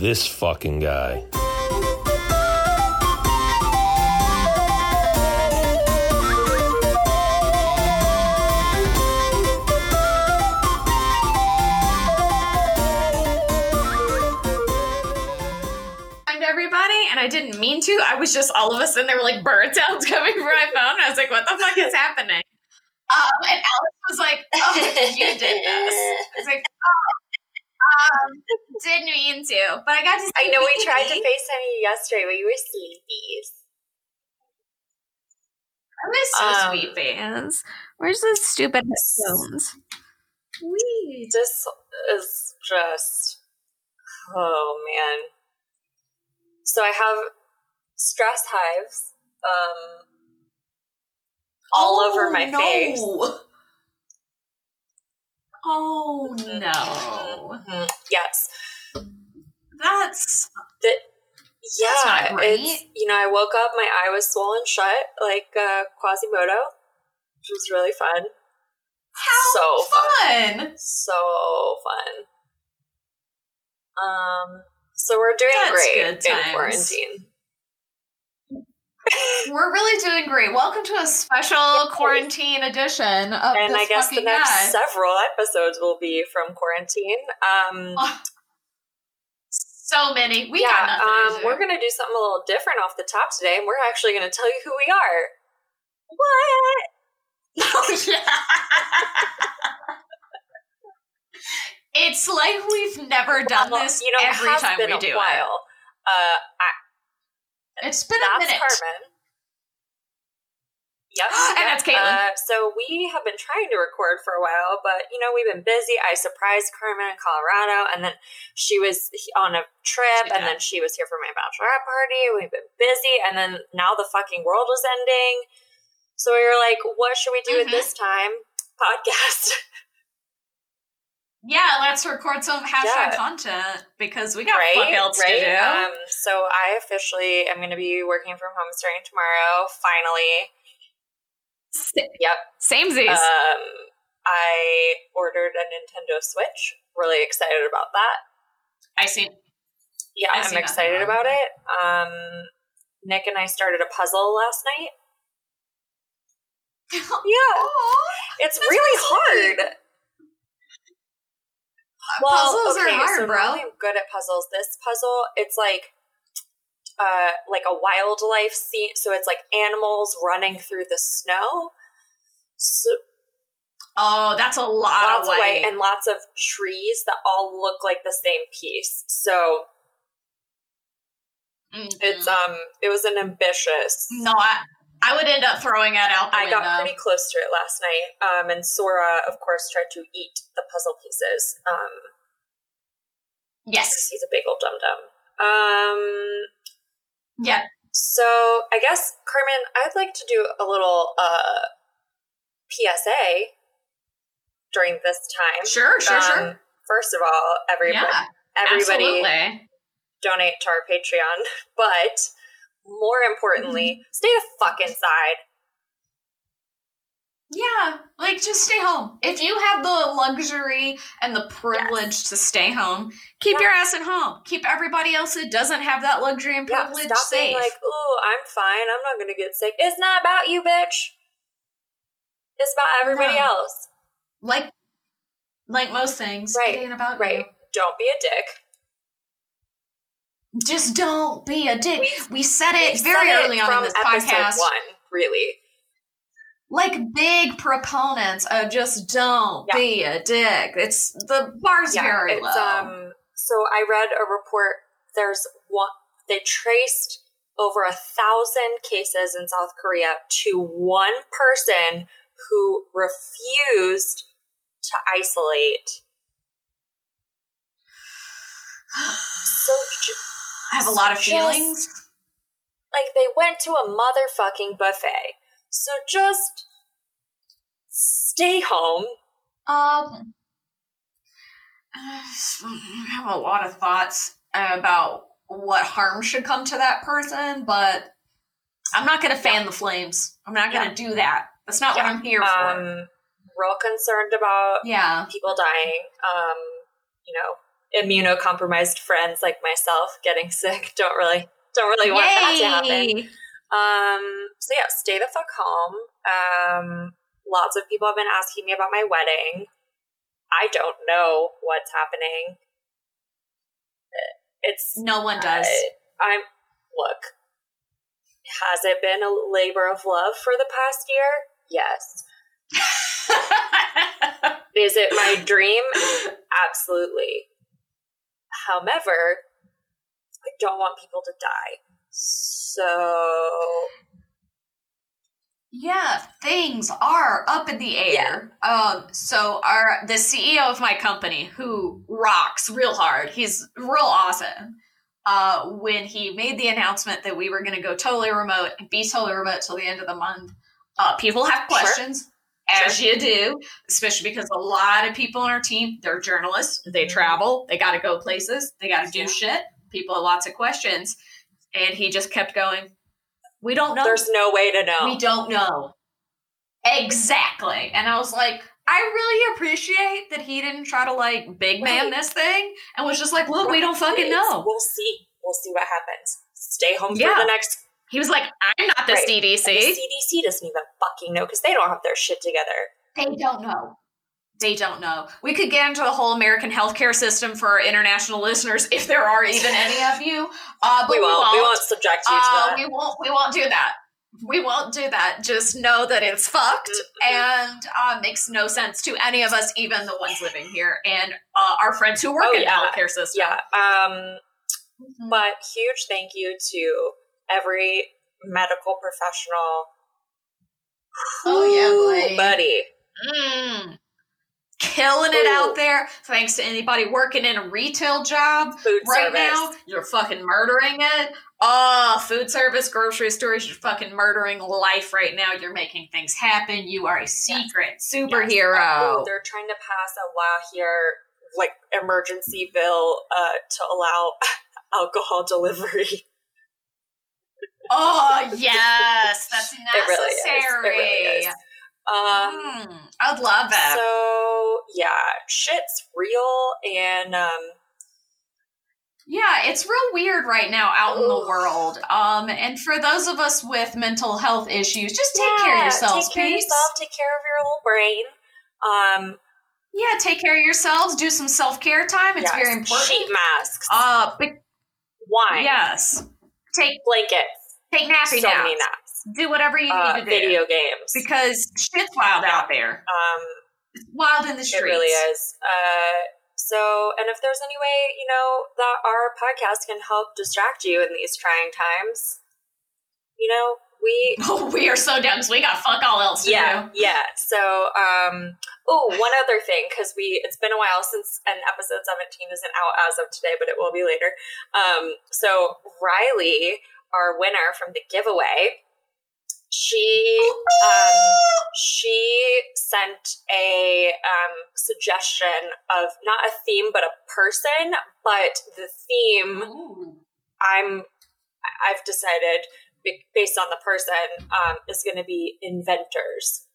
this fucking guy. Everybody, and I didn't mean to. I was just all of a sudden there were like bird sounds coming from my phone. I was like, what the fuck is happening? And Alex was like, oh, you did this. I was like, didn't mean to. But I got to see I know we tried to FaceTime you yesterday, but you were sleepy. I miss so sweet. Where's the stupid headphones? This is just, oh man. So I have stress hives all over my face. Oh, no. Mm-hmm. Yes. That's not great. It's, I woke up, my eye was swollen shut like Quasimodo, which was really fun. How fun! So fun. So we're doing great in quarantine. We're really doing great. Welcome to a special quarantine edition of And this I guess the fucking next guy. several episodes will be from quarantine. So many. We got nothing to do. We're going to do something a little different off the top today, and we're actually going to tell you who we are. What? Oh, yeah. It's like we've never done this every time we do it. It's been a minute. That's Carmen. Yep. And that's Caitlin. So we have been trying to record for a while, but, we've been busy. I surprised Carmen in Colorado, and then she was on a trip, and then she was here for my bachelorette party. We've been busy, and then now the fucking world is ending. So we were like, what should we do at this time? Podcast. Yeah, let's record some hashtag content because we got fuck else to do. So I officially am going to be working from home starting tomorrow, finally. Yep. Samesies. I ordered a Nintendo Switch. Really excited about that. Yeah, I'm excited about it. Nick and I started a puzzle last night. Yeah. It's really hard. Puzzles are hard, so bro. I'm good at puzzles. This puzzle, it's like a wildlife scene. So it's like animals running through the snow. So, that's a lot of white. And lots of trees that all look like the same piece. So it's it was an ambitious. No, I would end up throwing it out the window. I got pretty close to it last night. And Sora, of course, tried to eat the puzzle pieces. Yes. He's a big old dum-dum. Yeah. So I guess, Carmen, I'd like to do a little PSA during this time. Sure. First of all, everybody absolutely. Donate to our Patreon. But more importantly, stay the fuck inside. Yeah, just stay home. If you have the luxury and the privilege to stay home, keep your ass at home. Keep everybody else that doesn't have that luxury and privilege stop safe. Being like, oh, I'm fine. I'm not going to get sick. It's not about you, bitch. It's about everybody else. Like most things. Right. It ain't about you. Don't be a dick. Just don't be a dick. We said it very early on in this podcast. 1, really. Big proponents of just don't be a dick. It's the bar's very low. So I read a report. They traced over 1,000 cases in South Korea to one person who refused to isolate. So I have a lot of feelings. They went to a motherfucking buffet. So just stay home. I have a lot of thoughts about what harm should come to that person, but I'm not going to fan the flames. I'm not going to do that. That's not what I'm here for. Real concerned about people dying. immunocompromised friends like myself getting sick. Don't really want that to happen. So yeah, stay the fuck home. Lots of people have been asking me about my wedding. I don't know what's happening. No one does. Look, has it been a labor of love for the past year? Yes. Is it my dream? Absolutely. However, I don't want people to die. So yeah, things are up in the air. So the CEO of my company, who rocks real hard, he's real awesome. When he made the announcement that we were going to go totally remote and be totally remote till the end of the month, people have questions, as you do, especially because a lot of people on our team, they're journalists, they travel, they got to go places, they got to do shit. People have lots of questions. And he just kept going, we don't know. There's no way to know. We don't know. Exactly. And I was like, I really appreciate that he didn't try to like big man this thing and was just like, look, we don't fucking know. We'll see. We'll see what happens. Stay home for the next. He was like, I'm not the CDC. And the CDC doesn't even fucking know because they don't have their shit together. They don't know. They don't know. We could get into the whole American healthcare system for our international listeners if there are even any of you. But we won't. We won't subject you to that. We won't do that. We won't do that. Just know that it's fucked and makes no sense to any of us, even the ones living here and our friends who work in the healthcare system. Yeah. But huge thank you to every medical professional. Oh, yeah, buddy. Killing it out there. Thanks to anybody working in a retail job food right service. Now. You're fucking murdering it. Food service, grocery stores, you're fucking murdering life right now. You're making things happen. You are a secret superhero. They're trying to pass a law here, like emergency bill to allow alcohol delivery. Oh, yes. That's necessary. It really is. I'd love that. So, yeah, shit's real, and yeah, it's real weird right now out in the world. And for those of us with mental health issues, just take care of yourselves, take care of yourself, take care of your little brain. Yeah, take care of yourselves, do some self-care time. It's very important. Sheet masks. Wine. Yes. Take blankets. Take nappy naps. Many naps. Do whatever you need to do. Video games. Because shit's wild out there. It's wild in the streets. It really is. So, and if there's any way, that our podcast can help distract you in these trying times, we are so down because we got fuck all else to do. Yeah. So, one other thing, because it's been a while since an episode 17 isn't out as of today, but it will be later. So Riley, our winner from the giveaway, she sent a suggestion of not a theme but a person, but the theme I've decided based on the person is going to be inventors.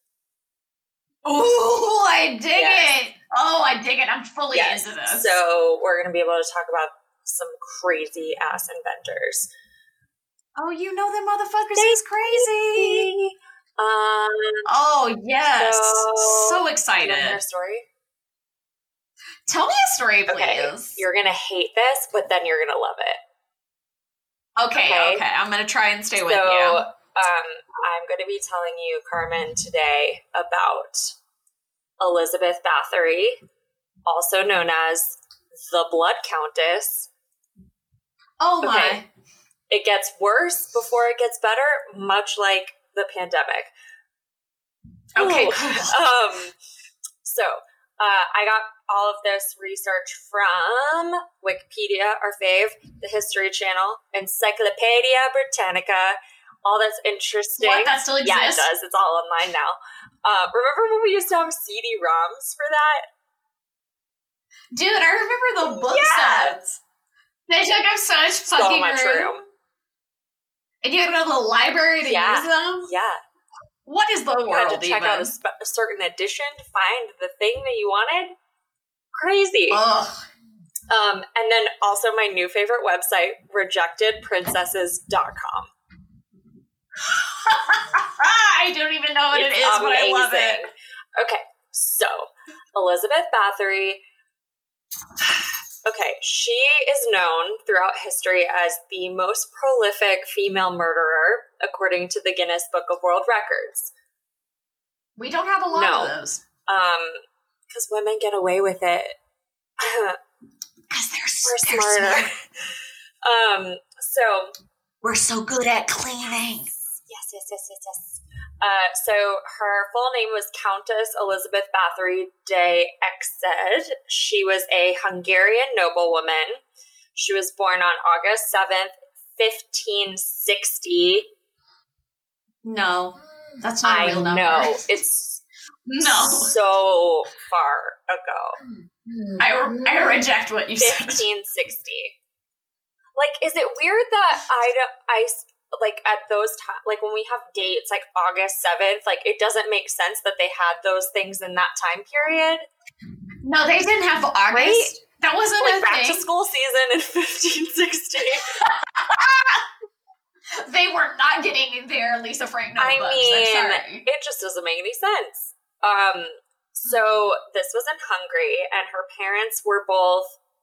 Oh, I dig it. Oh, I dig it. I'm fully into this. So we're going to be able to talk about some crazy ass inventors. Oh, them motherfuckers is crazy. Oh, yes. So excited. Do you want to hear a story? Tell me a story, please. Okay. You're going to hate this, but then you're going to love it. Okay. I'm going to try and stay with you. I'm going to be telling you, Carmen, today about Elizabeth Bathory, also known as the Blood Countess. Oh, my. It gets worse before it gets better, much like the pandemic. Okay, cool. So, I got all of this research from Wikipedia, our fave, the History Channel, Encyclopedia Britannica, all that's interesting. What? That still exists? Yeah, it does. It's all online now. Remember when we used to have CD-ROMs for that? Dude, I remember the book sets. They took up such fucking room. And you had to go to the library to use them? Yeah. What is the world, You had to check out a certain edition to find the thing that you wanted? Crazy. Ugh. And then also my new favorite website, rejectedprincesses.com. I don't even know what it is, but I love it. Okay, so Elizabeth Bathory. Okay, she is known throughout history as the most prolific female murderer, according to the Guinness Book of World Records. We don't have a lot of those. Because women get away with it. Because we're smarter. So we're so good at cleaning. Yes. So her full name was Countess Elizabeth Bathory de Exed. She was a Hungarian noblewoman. She was born on August 7th, 1560. No, that's not a real number. I know. It's so far ago. I reject what you said. 1560. Like, is it weird that I like at those times, like when we have dates like August 7th, like it doesn't make sense that they had those things in that time period? No, they didn't have August. Right? That wasn't like a back thing. to school season in 1560. They were not getting their Lisa Frank notebooks. I mean, it just doesn't make any sense. So this was in Hungary, and her parents were both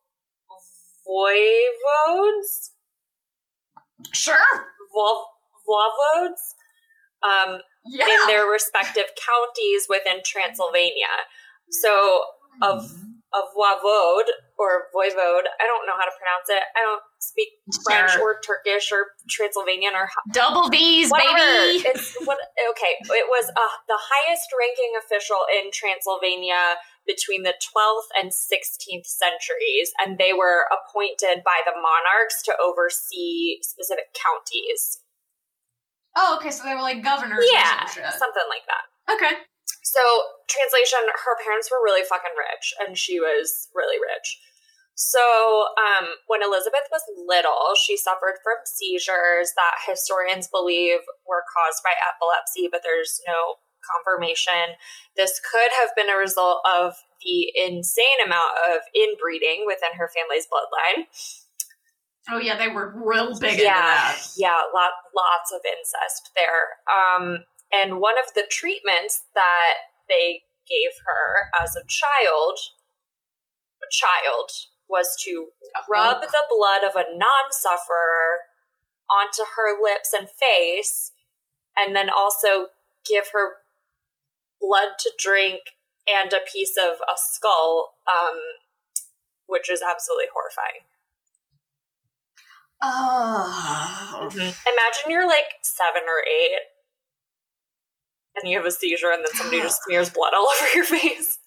voivodes. Sure. Voivodes. In their respective counties within Transylvania. So of voivode or voivode, I don't know how to pronounce it. I don't speak French or Turkish or Transylvanian or double V's, whatever. Baby. It was the highest ranking official in Transylvania between the 12th and 16th centuries, and they were appointed by the monarchs to oversee specific counties. Oh, okay, so they were like governors or some shit. Something like that. Okay. So, translation, her parents were really fucking rich, and she was really rich. So, when Elizabeth was little, she suffered from seizures that historians believe were caused by epilepsy, but there's no confirmation. This could have been a result of the insane amount of inbreeding within her family's bloodline. Oh yeah, they were real big into that. Yeah, lots of incest there. And one of the treatments that they gave her as a child was to rub the blood of a non-sufferer onto her lips and face, and then also give her blood to drink and a piece of a skull, which is absolutely horrifying. Oh. Imagine you're like 7 or 8 and you have a seizure and then somebody just smears blood all over your face.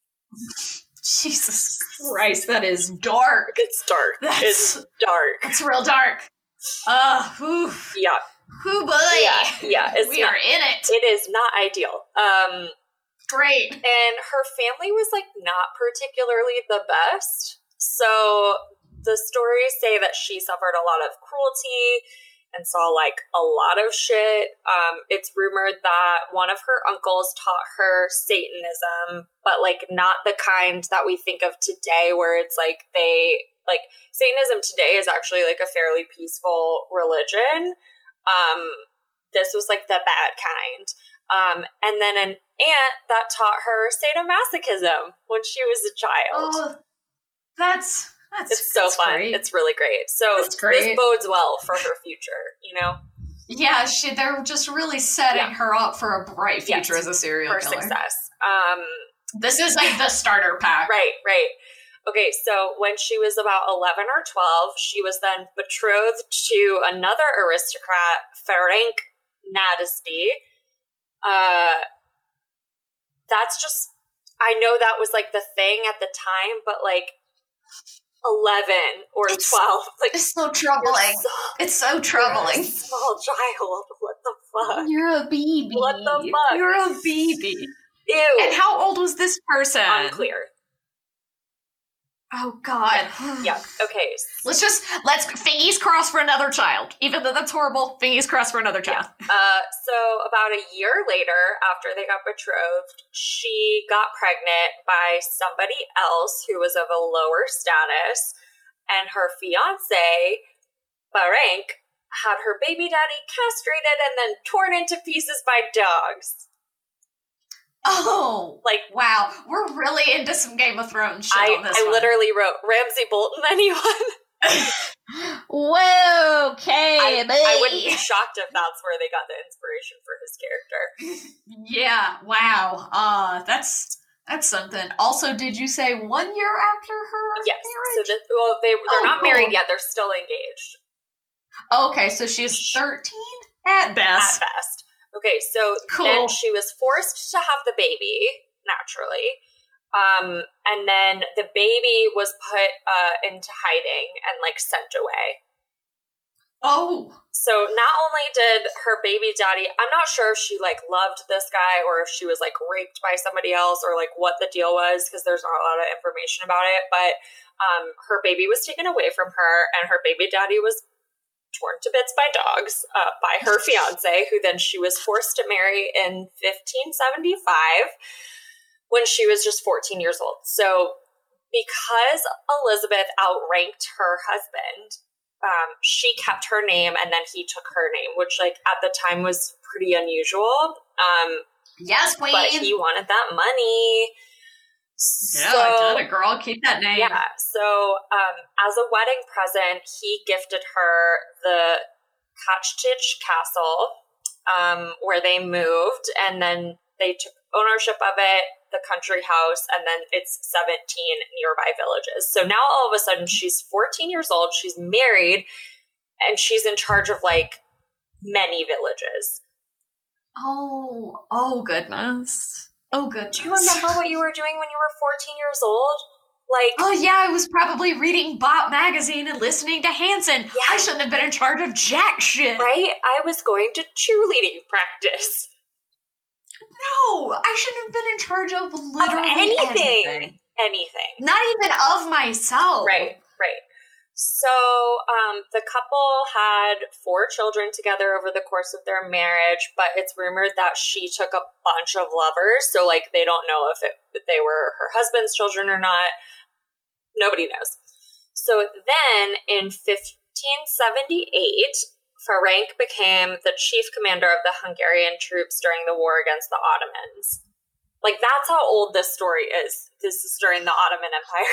Jesus Christ, that is dark. It's dark. It's dark. It's real dark. Oof. Yeah. Hoo boy. Yeah. We are in it. It is not ideal. Great. And her family was like not particularly the best. So the stories say that she suffered a lot of cruelty and saw like a lot of shit. It's rumored that one of her uncles taught her Satanism, but like not the kind that we think of today where it's like Satanism today is actually like a fairly peaceful religion. This was like the bad kind. And then an aunt that taught her sadomasochism when she was a child. Oh, that's so fun. Great. It's really great. So this bodes well for her future, you know? Yeah, they're just really setting her up for a bright future as a serial killer. For success. This is like the starter pack. Right. Okay, so when she was about 11 or 12, she was then betrothed to another aristocrat, Ferenc Nadasdy. That's just, I know that was like the thing at the time, but like 11 or 12. Like, it's so troubling. It's so troubling. You're a small child. What the fuck? You're a baby. What the fuck? You're a baby. Ew. And how old was this person? Unclear. Oh, God. Yeah. Okay. Let's fingers crossed for another child. Even though that's horrible, fingers crossed for another child. So about a year later, after they got betrothed, she got pregnant by somebody else who was of a lower status, and her fiance, Barenk, had her baby daddy castrated and then torn into pieces by dogs. Oh, like, wow. We're really into some Game of Thrones shit on this I one. literally wrote, Ramsay Bolton, anyone? Whoa, okay, I wouldn't be shocked if that's where they got the inspiration for his character. Yeah, wow. That's something. Also, did you say 1 year after her marriage? So they're not married yet. They're still engaged. Okay, so she's 13 at best. At best. Okay, so then she was forced to have the baby, naturally. And then the baby was put into hiding and, like, sent away. Oh. So not only did her baby daddy, I'm not sure if she, like, loved this guy or if she was, like, raped by somebody else or, like, what the deal was, because there's not a lot of information about it, but her baby was taken away from her, and her baby daddy was torn to bits by dogs by her fiance, who then she was forced to marry in 1575 when she was just 14 years old. So because Elizabeth outranked her husband, she kept her name and then he took her name, which, like, at the time was pretty unusual. Yes, queen. But he wanted that money. Yeah, I did it, girl. Keep that name. Yeah. So, as a wedding present, he gifted her the Kachtich Castle, where they moved, and then they took ownership of it, the country house, and then it's 17 nearby villages. So now all of a sudden she's 14 years old, she's married, and she's in charge of, like, many villages. Oh goodness. Oh, goodness. Do you remember what you were doing when you were 14 years old? Like, oh, yeah, I was probably reading Bop magazine and listening to Hanson. Yeah. I shouldn't have been in charge of jack shit. Right? I was going to cheerleading practice. No, I shouldn't have been in charge of literally anything. Anything. Not even of myself. Right. So, the couple had 4 children together over the course of their marriage, but it's rumored that she took a bunch of lovers. So, like, they don't know if they were her husband's children or not. Nobody knows. So then, in 1578, Ferenc became the chief commander of the Hungarian troops during the war against the Ottomans. Like, that's how old this story is. This is during the Ottoman Empire.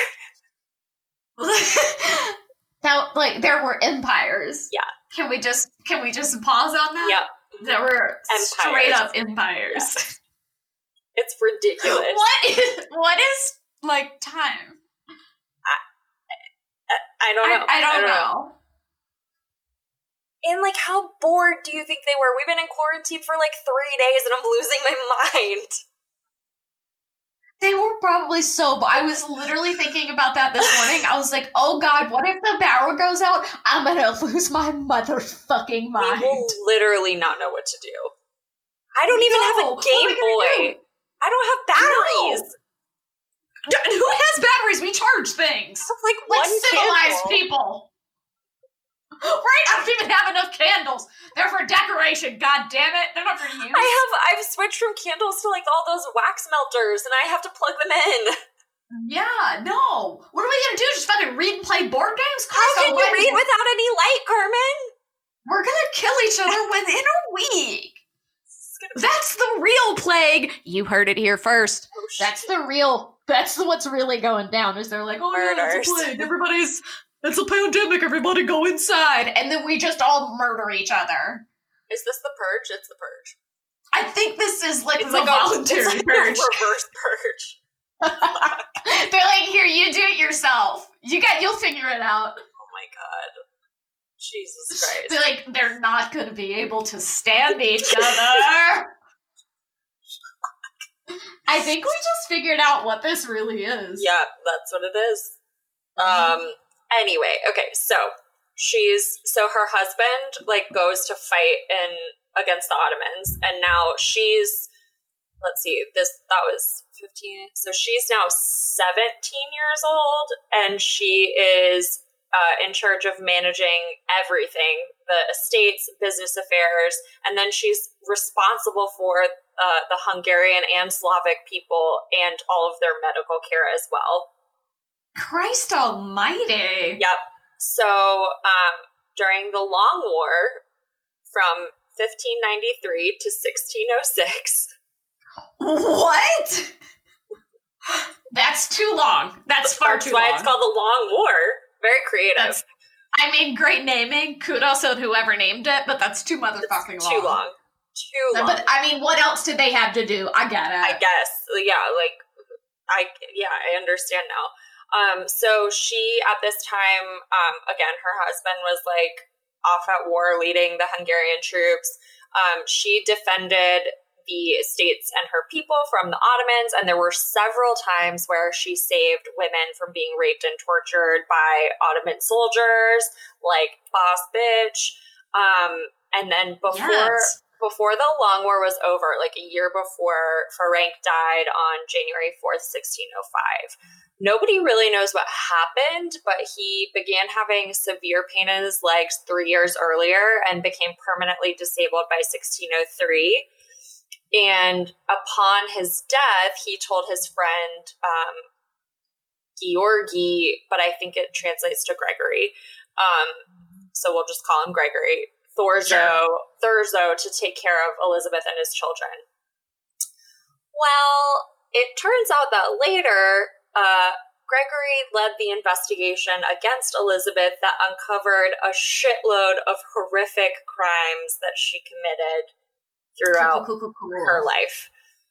Now, like, there were empires. Yeah. Can we just pause on that? Yeah. There were straight up empires. Yeah. It's ridiculous. What is like time? I don't know. I don't know. And, like, how bored do you think they were? We've been in quarantine for, like, 3 days and I'm losing my mind. They were probably so, but I was literally thinking about that this morning. I was like, oh God, what if the power goes out? I'm gonna lose my motherfucking mind. We will literally not know what to do. I don't even have a Game Boy. I don't have batteries. No. Who has batteries? We charge things. Like civilized people. Right? I don't even have enough candles. They're for decoration, god damn it. They're not for use. I've switched from candles to, like, all those wax melters, and I have to plug them in. Yeah, no. What are we gonna do? Just fucking read and play board games? How can you read without any light, Carmen? We're gonna kill each other within a week. That's the real plague. You heard it here first. Oh, shit. That's what's really going down. Is they're like, oh yeah, it's a plague. It's a pandemic, everybody go inside. And then we just all murder each other. Is this the purge? It's the purge. I think this is like the voluntary purge. Reverse purge. They're like, here, you do it yourself. You'll figure it out. Oh my God. Jesus Christ. They're like, they're not going to be able to stand each other. I think we just figured out what this really is. Yeah, that's what it is. Anyway, okay, so her husband, like, goes to fight against the Ottomans, and now she's let's see, that was 15. So she's now 17 years old, and she is in charge of managing everything, the estates, business affairs, and then she's responsible for the Hungarian and Slavic people and all of their medical care as well. Christ almighty. Yep. So during the Long War from 1593 to 1606. What? That's too long. That's far too long. That's why it's called the Long War. Very creative. I mean, great naming. Kudos to whoever named it, but that's too motherfucking long. Too long. Too long. But I mean, what else did they have to do? I get it. I guess. Yeah, I understand now. So she, at this time, again, her husband was like off at war leading the Hungarian troops. She defended the estates and her people from the Ottomans, and there were several times where she saved women from being raped and tortured by Ottoman soldiers, like Boss Bitch. And then before the Long War was over, like a year before Ferenc died on January 4th, 1605, nobody really knows what happened, but he began having severe pain in his legs 3 years earlier and became permanently disabled by 1603. And upon his death, he told his friend Georgi, but I think it translates to Gregory. So we'll just call him Gregory. Thurzo to take care of Elizabeth and his children. Well, it turns out that later, Gregory led the investigation against Elizabeth that uncovered a shitload of horrific crimes that she committed throughout her life.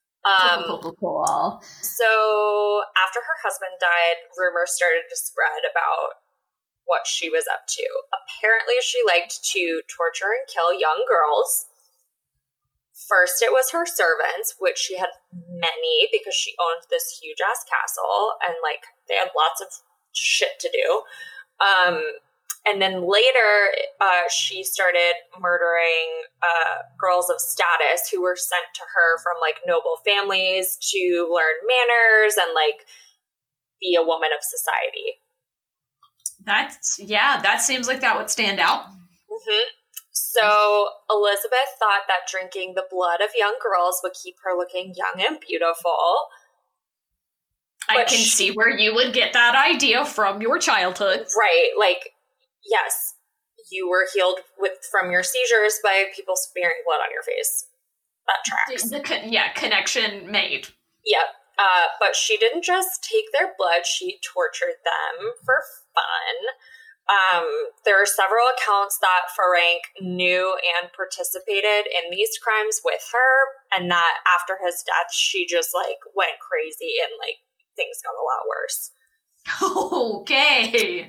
So after her husband died, rumors started to spread about what she was up to. Apparently, she liked to torture and kill young girls. First, it was her servants, which she had many because she owned this huge ass castle, and like they had lots of shit to do. And then later, she started murdering girls of status who were sent to her from like noble families to learn manners and like be a woman of society. That seems like that would stand out. Mm-hmm. So Elizabeth thought that drinking the blood of young girls would keep her looking young and beautiful. I can see where you would get that idea from your childhood. Right. Like, yes, you were healed from your seizures by people smearing blood on your face. That tracks. Connection made. Yep. But she didn't just take their blood, she tortured them for fun. There are several accounts that Ferenc knew and participated in these crimes with her, and that after his death, she just like went crazy and like things got a lot worse. Okay.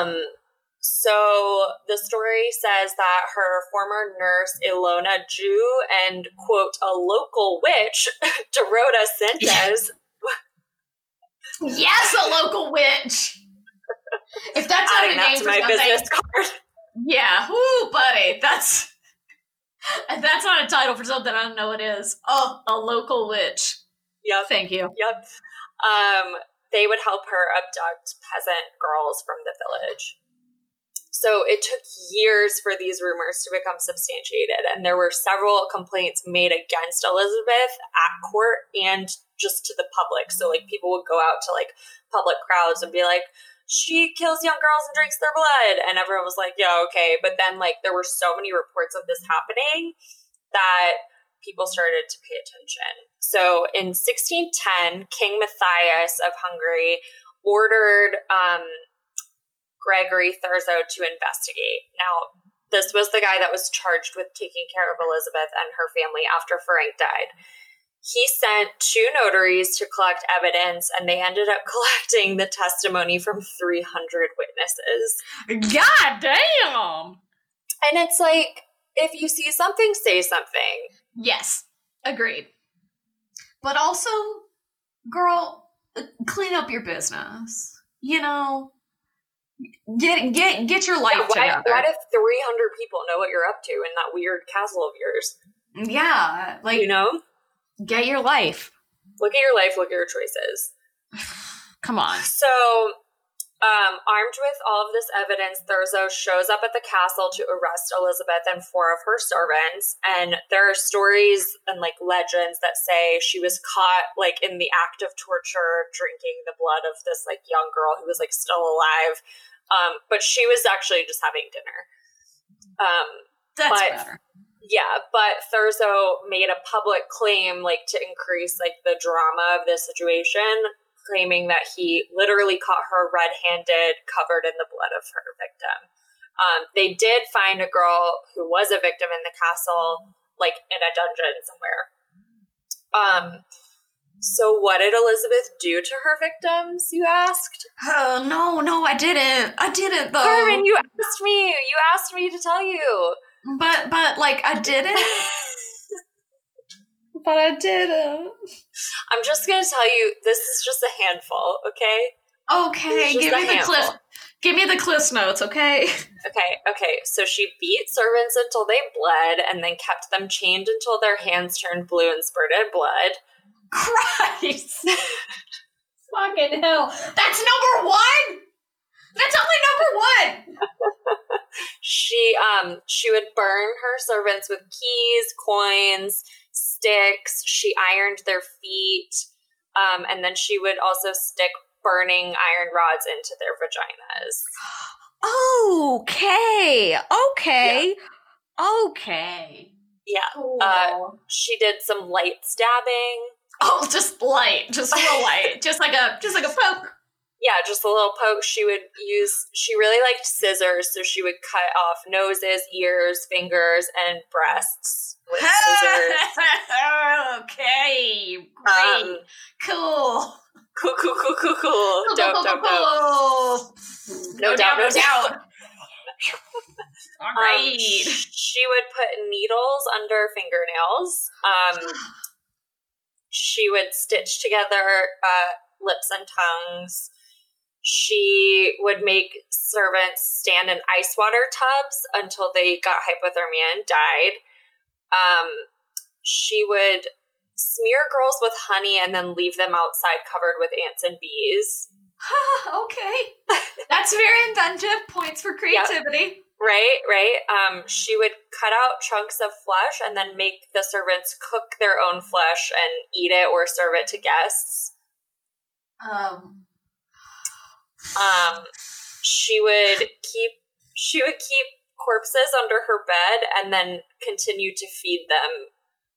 So the story says that her former nurse, Ilona Jew, and, quote, a local witch, Dorota Sanchez. Yes, a local witch. If that's not a name for my something, business card. Yeah, whoo, buddy, that's not a title for something I don't know what it is. Oh, a local witch. Yep. Thank you. Yep. They would help her abduct peasant girls from the village. So it took years for these rumors to become substantiated, and there were several complaints made against Elizabeth at court and just to the public. So like people would go out to like public crowds and be like, she kills young girls and drinks their blood. And everyone was like, yeah, okay. But then like there were so many reports of this happening that people started to pay attention. So in 1610, King Matthias of Hungary ordered Gregory Thurzo to investigate. Now, this was the guy that was charged with taking care of Elizabeth and her family after Ferenc died. He sent 2 notaries to collect evidence, and they ended up collecting the testimony from 300 witnesses. God damn! And it's like, if you see something, say something. Yes, agreed. But also, girl, clean up your business. You know, get your life together. What if 300 people know what you're up to in that weird castle of yours? Yeah, like, you know. Get your life. Look at your life. Look at your choices. Come on. So, armed with all of this evidence, Thurzo shows up at the castle to arrest Elizabeth and 4 of her servants. And there are stories and like legends that say she was caught like in the act of torture, drinking the blood of this like young girl who was like still alive. But she was actually just having dinner. That's better. Yeah, but Thurzo made a public claim like to increase like the drama of this situation, claiming that he literally caught her red-handed, covered in the blood of her victim. They did find a girl who was a victim in the castle, like in a dungeon somewhere. So what did Elizabeth do to her victims, you asked? Oh, no, I didn't. I didn't, though. Carmen, you asked me. You asked me to tell you. But, like, I didn't. But I didn't. I'm just going to tell you, this is just a handful, okay? Okay, give me the Cliff Notes, okay? Okay. So she beat servants until they bled and then kept them chained until their hands turned blue and spurted blood. Christ! Fucking hell. That's number 1? That's only number 1! She would burn her servants with keys, coins, sticks. She ironed their feet. And then she would also stick burning iron rods into their vaginas. Okay. Yeah. Cool. She did some light stabbing. Oh, just light. Just real light. just like a poke. Yeah, just a little poke. She really liked scissors, so she would cut off noses, ears, fingers, and breasts with scissors. Okay, great. Cool. Dope. No doubt. All right. She would put needles under fingernails. She would stitch together lips and tongues. She would make servants stand in ice water tubs until they got hypothermia and died. She would smear girls with honey and then leave them outside covered with ants and bees. Okay. That's very inventive. Points for creativity. Yep. Right. She would cut out chunks of flesh and then make the servants cook their own flesh and eat it or serve it to guests. She would keep corpses under her bed and then continue to feed them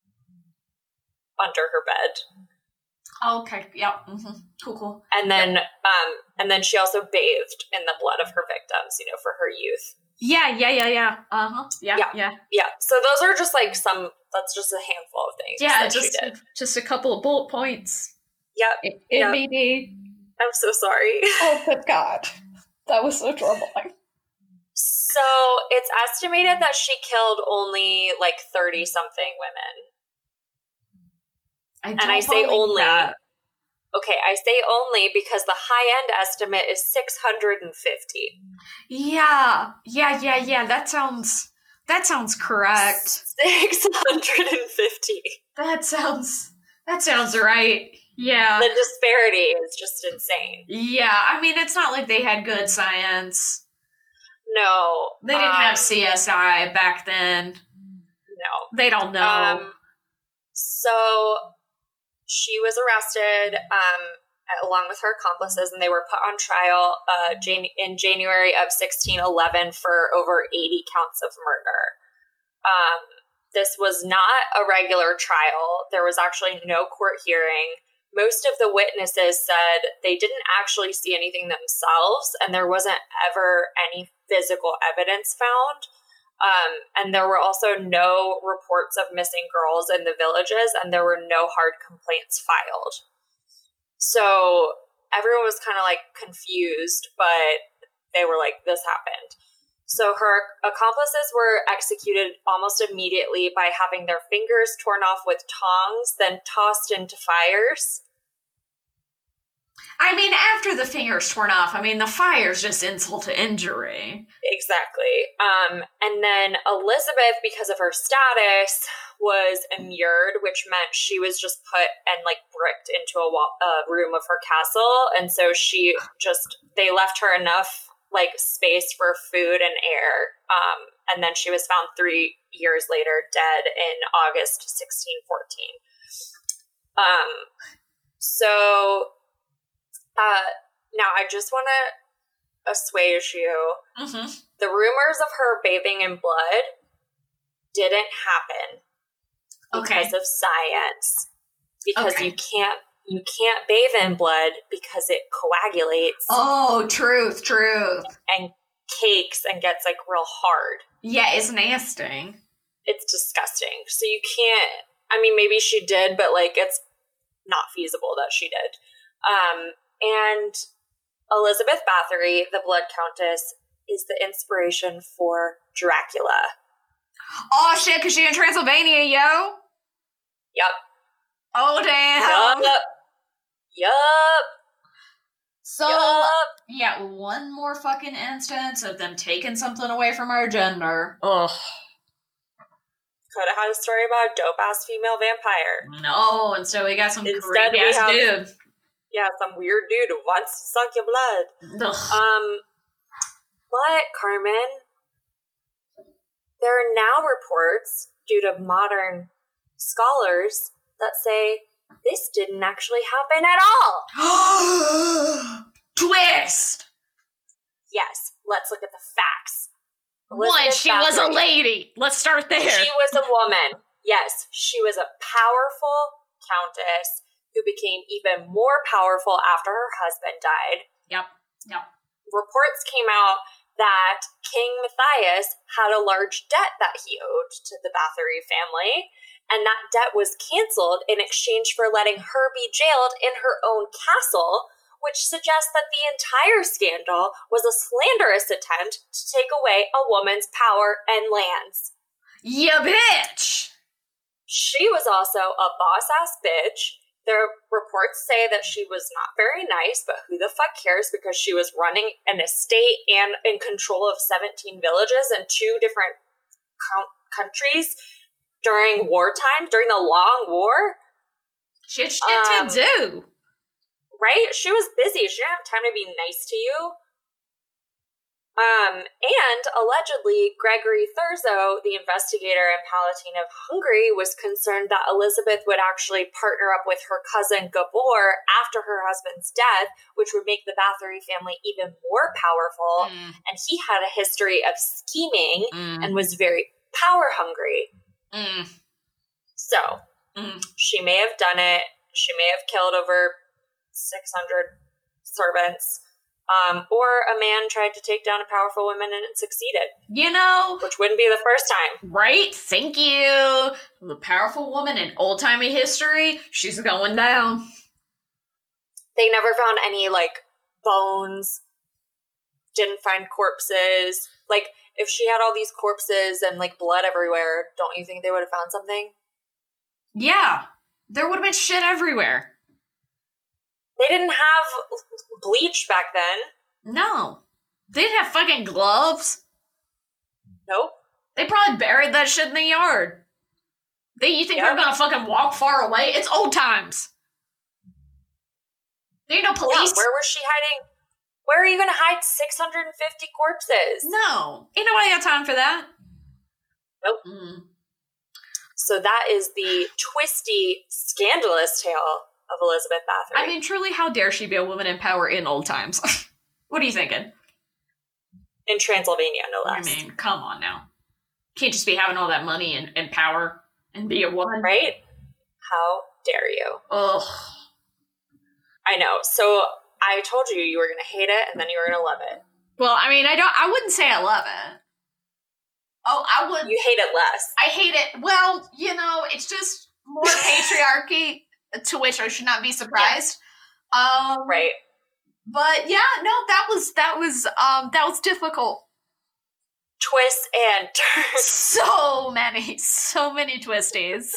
under her bed. Okay. Yeah. Mm-hmm. Cool. And then she also bathed in the blood of her victims, for her youth. Yeah. Uh-huh. Yeah. So those are just like that's just a handful of things. Yeah, just a couple of bullet points. Yep. NBD. I'm so sorry. Oh, good God. That was so troubling. So it's estimated that she killed only like 30-something women. I say only. That. Okay, I say only because the high-end estimate is 650. Yeah. That sounds correct. 650. That sounds right. Yeah. The disparity is just insane. Yeah, I mean, it's not like they had good science. No. They didn't have CSI back then. No. They don't know. So she was arrested along with her accomplices, and they were put on trial in January of 1611 for over 80 counts of murder. This was not a regular trial. There was actually no court hearing. Most of the witnesses said they didn't actually see anything themselves, and there wasn't ever any physical evidence found. And there were also no reports of missing girls in the villages, and there were no hard complaints filed. So everyone was kind of like confused, but they were like, this happened. So her accomplices were executed almost immediately by having their fingers torn off with tongs, then tossed into fires. I mean, after the finger's torn off, I mean, the fire's just insult to injury. Exactly. And then Elizabeth, because of her status, was immured, which meant she was just put and like bricked into a room of her castle. And so they left her enough like space for food and air. And then she was found 3 years later dead in August 1614. Now I just want to assuage you. Mm-hmm. The rumors of her bathing in blood didn't happen because of science. Because you can't bathe in blood because it coagulates. Oh, truth. And cakes and gets like real hard. Yeah, it's nasty. It's disgusting. So you can't, I mean, maybe she did, but like it's not feasible that she did. And Elizabeth Bathory, the Blood Countess, is the inspiration for Dracula. Oh shit, cause she in Transylvania, yo. Yep. Oh damn. Yup. So yeah, one more fucking instance of them taking something away from our gender. Ugh. Could have had a story about a dope-ass female vampire. No, and so we got some creepy-ass dude. Yeah, some weird dude who wants to suck your blood. Ugh. But, Carmen, there are now reports, due to modern scholars, that say this didn't actually happen at all. Twist! Yes, let's look at the facts. One, she was a lady. Let's start there. She was a woman. Yes, she was a powerful countess who became even more powerful after her husband died. Yep. Reports came out that King Matthias had a large debt that he owed to the Bathory family, and that debt was canceled in exchange for letting her be jailed in her own castle, which suggests that the entire scandal was a slanderous attempt to take away a woman's power and lands. Yeah, bitch! She was also a boss-ass bitch. Their reports say that she was not very nice, but who the fuck cares, because she was running an estate and in control of 17 villages in 2 different countries during wartime, during the long war. She had shit to do. Right? She was busy. She didn't have time to be nice to you. And allegedly, Gregory Thurzo, the investigator and Palatine of Hungary, was concerned that Elizabeth would actually partner up with her cousin Gabor after her husband's death, which would make the Bathory family even more powerful. And he had a history of scheming and was very power hungry. So, she may have done it. She may have killed over 600 servants. Or a man tried to take down a powerful woman and it succeeded. You know. Which wouldn't be the first time. Right? Thank you. The powerful woman in old-timey history, she's going down. They never found any, like, bones. Didn't find corpses. Like, if she had all these corpses and, like, blood everywhere, don't you think they would have found something? Yeah. There would have been shit everywhere. They didn't have bleach back then. No. They didn't have fucking gloves. Nope. They probably buried that shit in the yard. You think they're gonna fucking walk far away? It's old times. There ain't no police. Yeah, where was she hiding? Where are you gonna hide 650 corpses? No. Ain't nobody got time for that. Nope. So that is the twisty, scandalous tale of Elizabeth Bathory. I mean, truly, how dare she be a woman in power in old times? What are you thinking? In Transylvania, no less. I mean, come on now. Can't just be having all that money and power and be a woman. Right? How dare you? Ugh. I know. So I told you were going to hate it and then you were going to love it. Well, I mean, I wouldn't say I love it. Oh, I would. You hate it less. I hate it. Well, you know, it's just more patriarchy. To which I should not be surprised. Yeah. Right. But yeah, no, that was difficult. Twists and turns. So many twisties.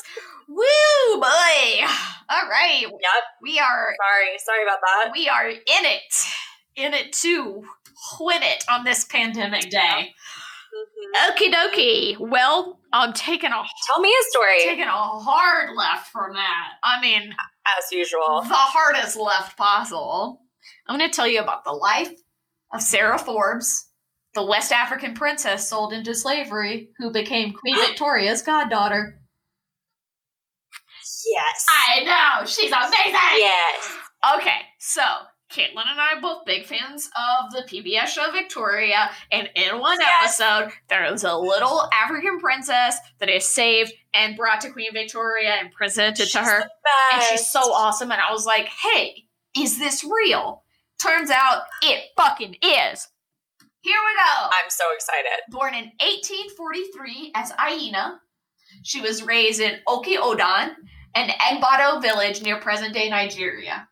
Woo, boy. All right. Yep. We are... Sorry about that. We are in it to win it on this pandemic day. Okie dokie. Well, I'm taking a... Tell me a story. Taking a hard left from that. I mean... As usual. The hardest left possible. I'm going to tell you about the life of Sarah Forbes, the West African princess sold into slavery who became Queen Victoria's goddaughter. Yes. I know. She's amazing. Yes. Okay, so Caitlin and I are both big fans of the PBS show Victoria, and in one episode, there was a little African princess that is saved and brought to Queen Victoria and presented to her. And she's so awesome, and I was like, hey, is this real? Turns out it fucking is. Here we go. I'm so excited. Born in 1843 as Aina, she was raised in Oki-Odan, an Egbado village near present-day Nigeria.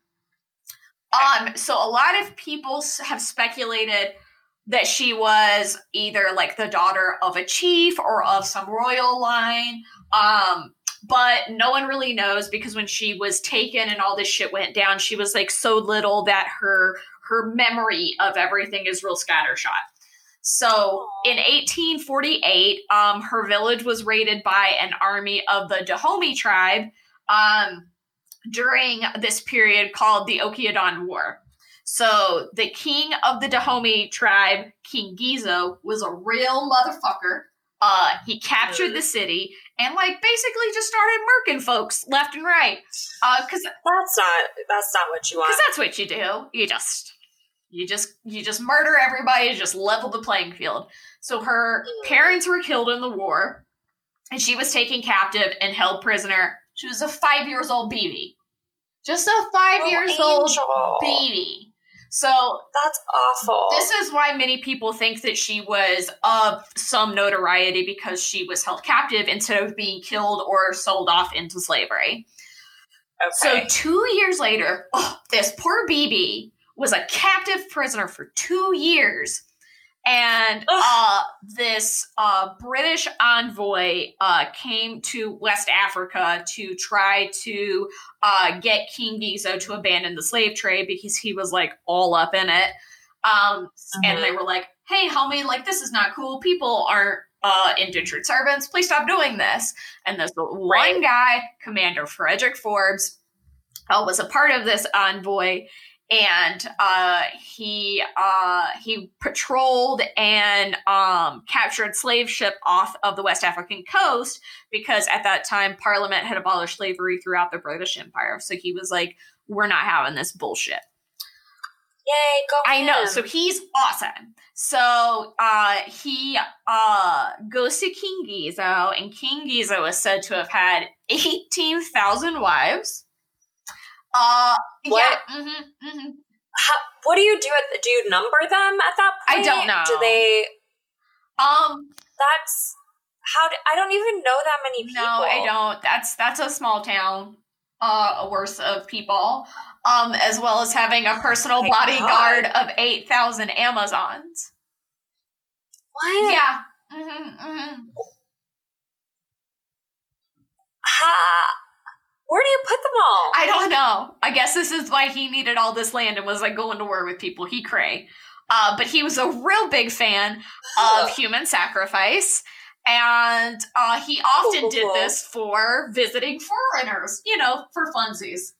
So a lot of people have speculated that she was either like the daughter of a chief or of some royal line. But no one really knows because when she was taken and all this shit went down, she was like so little that her memory of everything is real scattershot. So in 1848, her village was raided by an army of the Dahomey tribe during this period called the Oki-Odan War. So the king of the Dahomey tribe, King Gizo, was a real motherfucker. He captured the city and like basically just started murking folks left and right. Cause that's not what you want. Cause that's what you do. You just murder everybody, just level the playing field. So her parents were killed in the war and she was taken captive and held prisoner. She was a 5-year-old baby. Just a 5-year-old baby. So that's awful. This is why many people think that she was of some notoriety because she was held captive instead of being killed or sold off into slavery. Okay. So 2 years later, this poor BB was a captive prisoner for 2 years. And this British envoy came to West Africa to try to get King Gizo to abandon the slave trade because he was like all up in it. And they were like, hey, homie, like this is not cool. People aren't indentured servants. Please stop doing this. And this one guy, Commander Frederick Forbes, was a part of this envoy. And he patrolled and captured slave ship off of the West African coast because at that time Parliament had abolished slavery throughout the British Empire. So he was like, "We're not having this bullshit." Yay! Go! I know. So he's awesome. So he goes to King Gizo, and King Gizo is said to have had 18,000 wives. What? Yeah. Mm-hmm. What do you do do you number them at that point? I don't know. Do they? That's how. I don't even know that many people. No, I don't. That's a small town, worth of people, as well as having a personal bodyguard of 8,000 Amazons. What? Yeah. Mm-hmm. Where do you put them all? I don't know. I guess this is why he needed all this land and was like going to war with people. He cray. But he was a real big fan of human sacrifice. And he often did this for visiting foreigners, for funsies.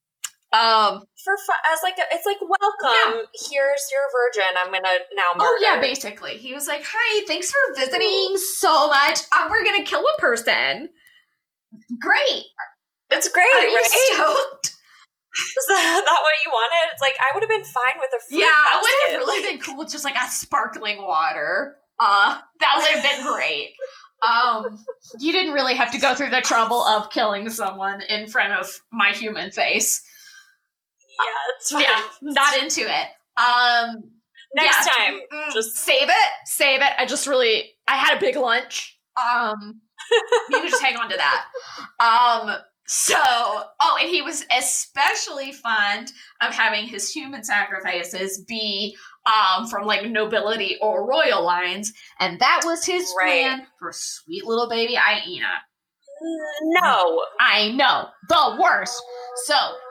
It's like, welcome, here's your virgin, I'm gonna now murder. Oh yeah, basically. He was like, hi, thanks for visiting so much. We're gonna kill a person. Great. It's great, right? Stoked? Is that what you wanted? It's like, I would have been fine with a fruit basket. I would have really been cool with just like a sparkling water. That would have been great. You didn't really have to go through the trouble of killing someone in front of my human face. Yeah, it's fine. Yeah, not into it. Next time, just save it. I had a big lunch. You can just hang on to that. And he was especially fond of having his human sacrifices be from like nobility or royal lines, and that was his plan for sweet little baby Aina. No. I know. The worst. So,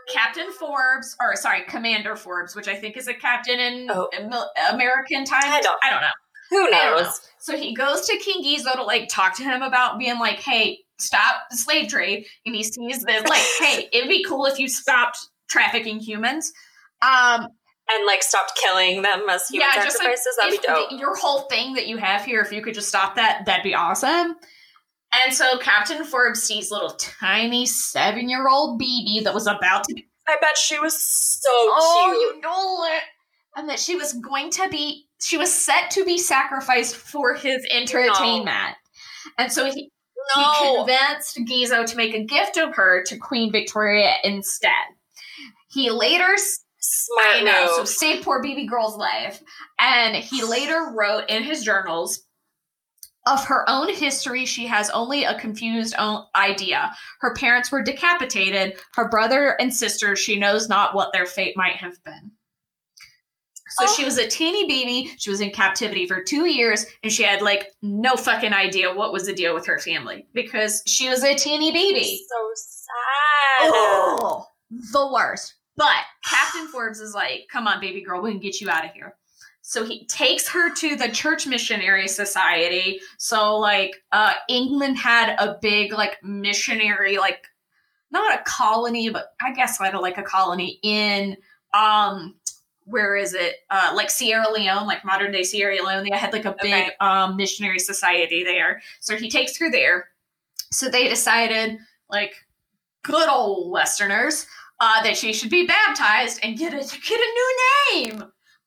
Commander Forbes, which I think is a captain in American times. I don't know. Who knows? So he goes to King Gizo to like talk to him about being like, hey, stop the slave trade. And he sees this like, hey, it'd be cool if you stopped trafficking humans. And like stopped killing them as human sacrifices. That'd be dope. Your whole thing that you have here, if you could just stop that, that'd be awesome. And so Captain Forbes sees little tiny 7-year-old baby that was about to be. I bet she was so cute. You know it. And that she was set to be sacrificed for his entertainment. No. And so he convinced Gizo to make a gift of her to Queen Victoria instead. He later... Smart move. So saved poor baby girl's life. And he later wrote in his journals, of her own history, she has only a confused idea. Her parents were decapitated. Her brother and sister, she knows not what their fate might have been. So she was a teeny baby. She was in captivity for 2 years, and she had like no fucking idea what was the deal with her family because she was a teeny baby. So sad. Oh, the worst. But Captain Forbes is like, come on, baby girl, we can get you out of here. So he takes her to the Church Missionary Society. So like England had a big like missionary, like not a colony, but I guess like a colony in where is it? Like Sierra Leone, like modern day Sierra Leone. They had like a big missionary society there. So he takes her there. So they decided, like good old Westerners, that she should be baptized and get a new name.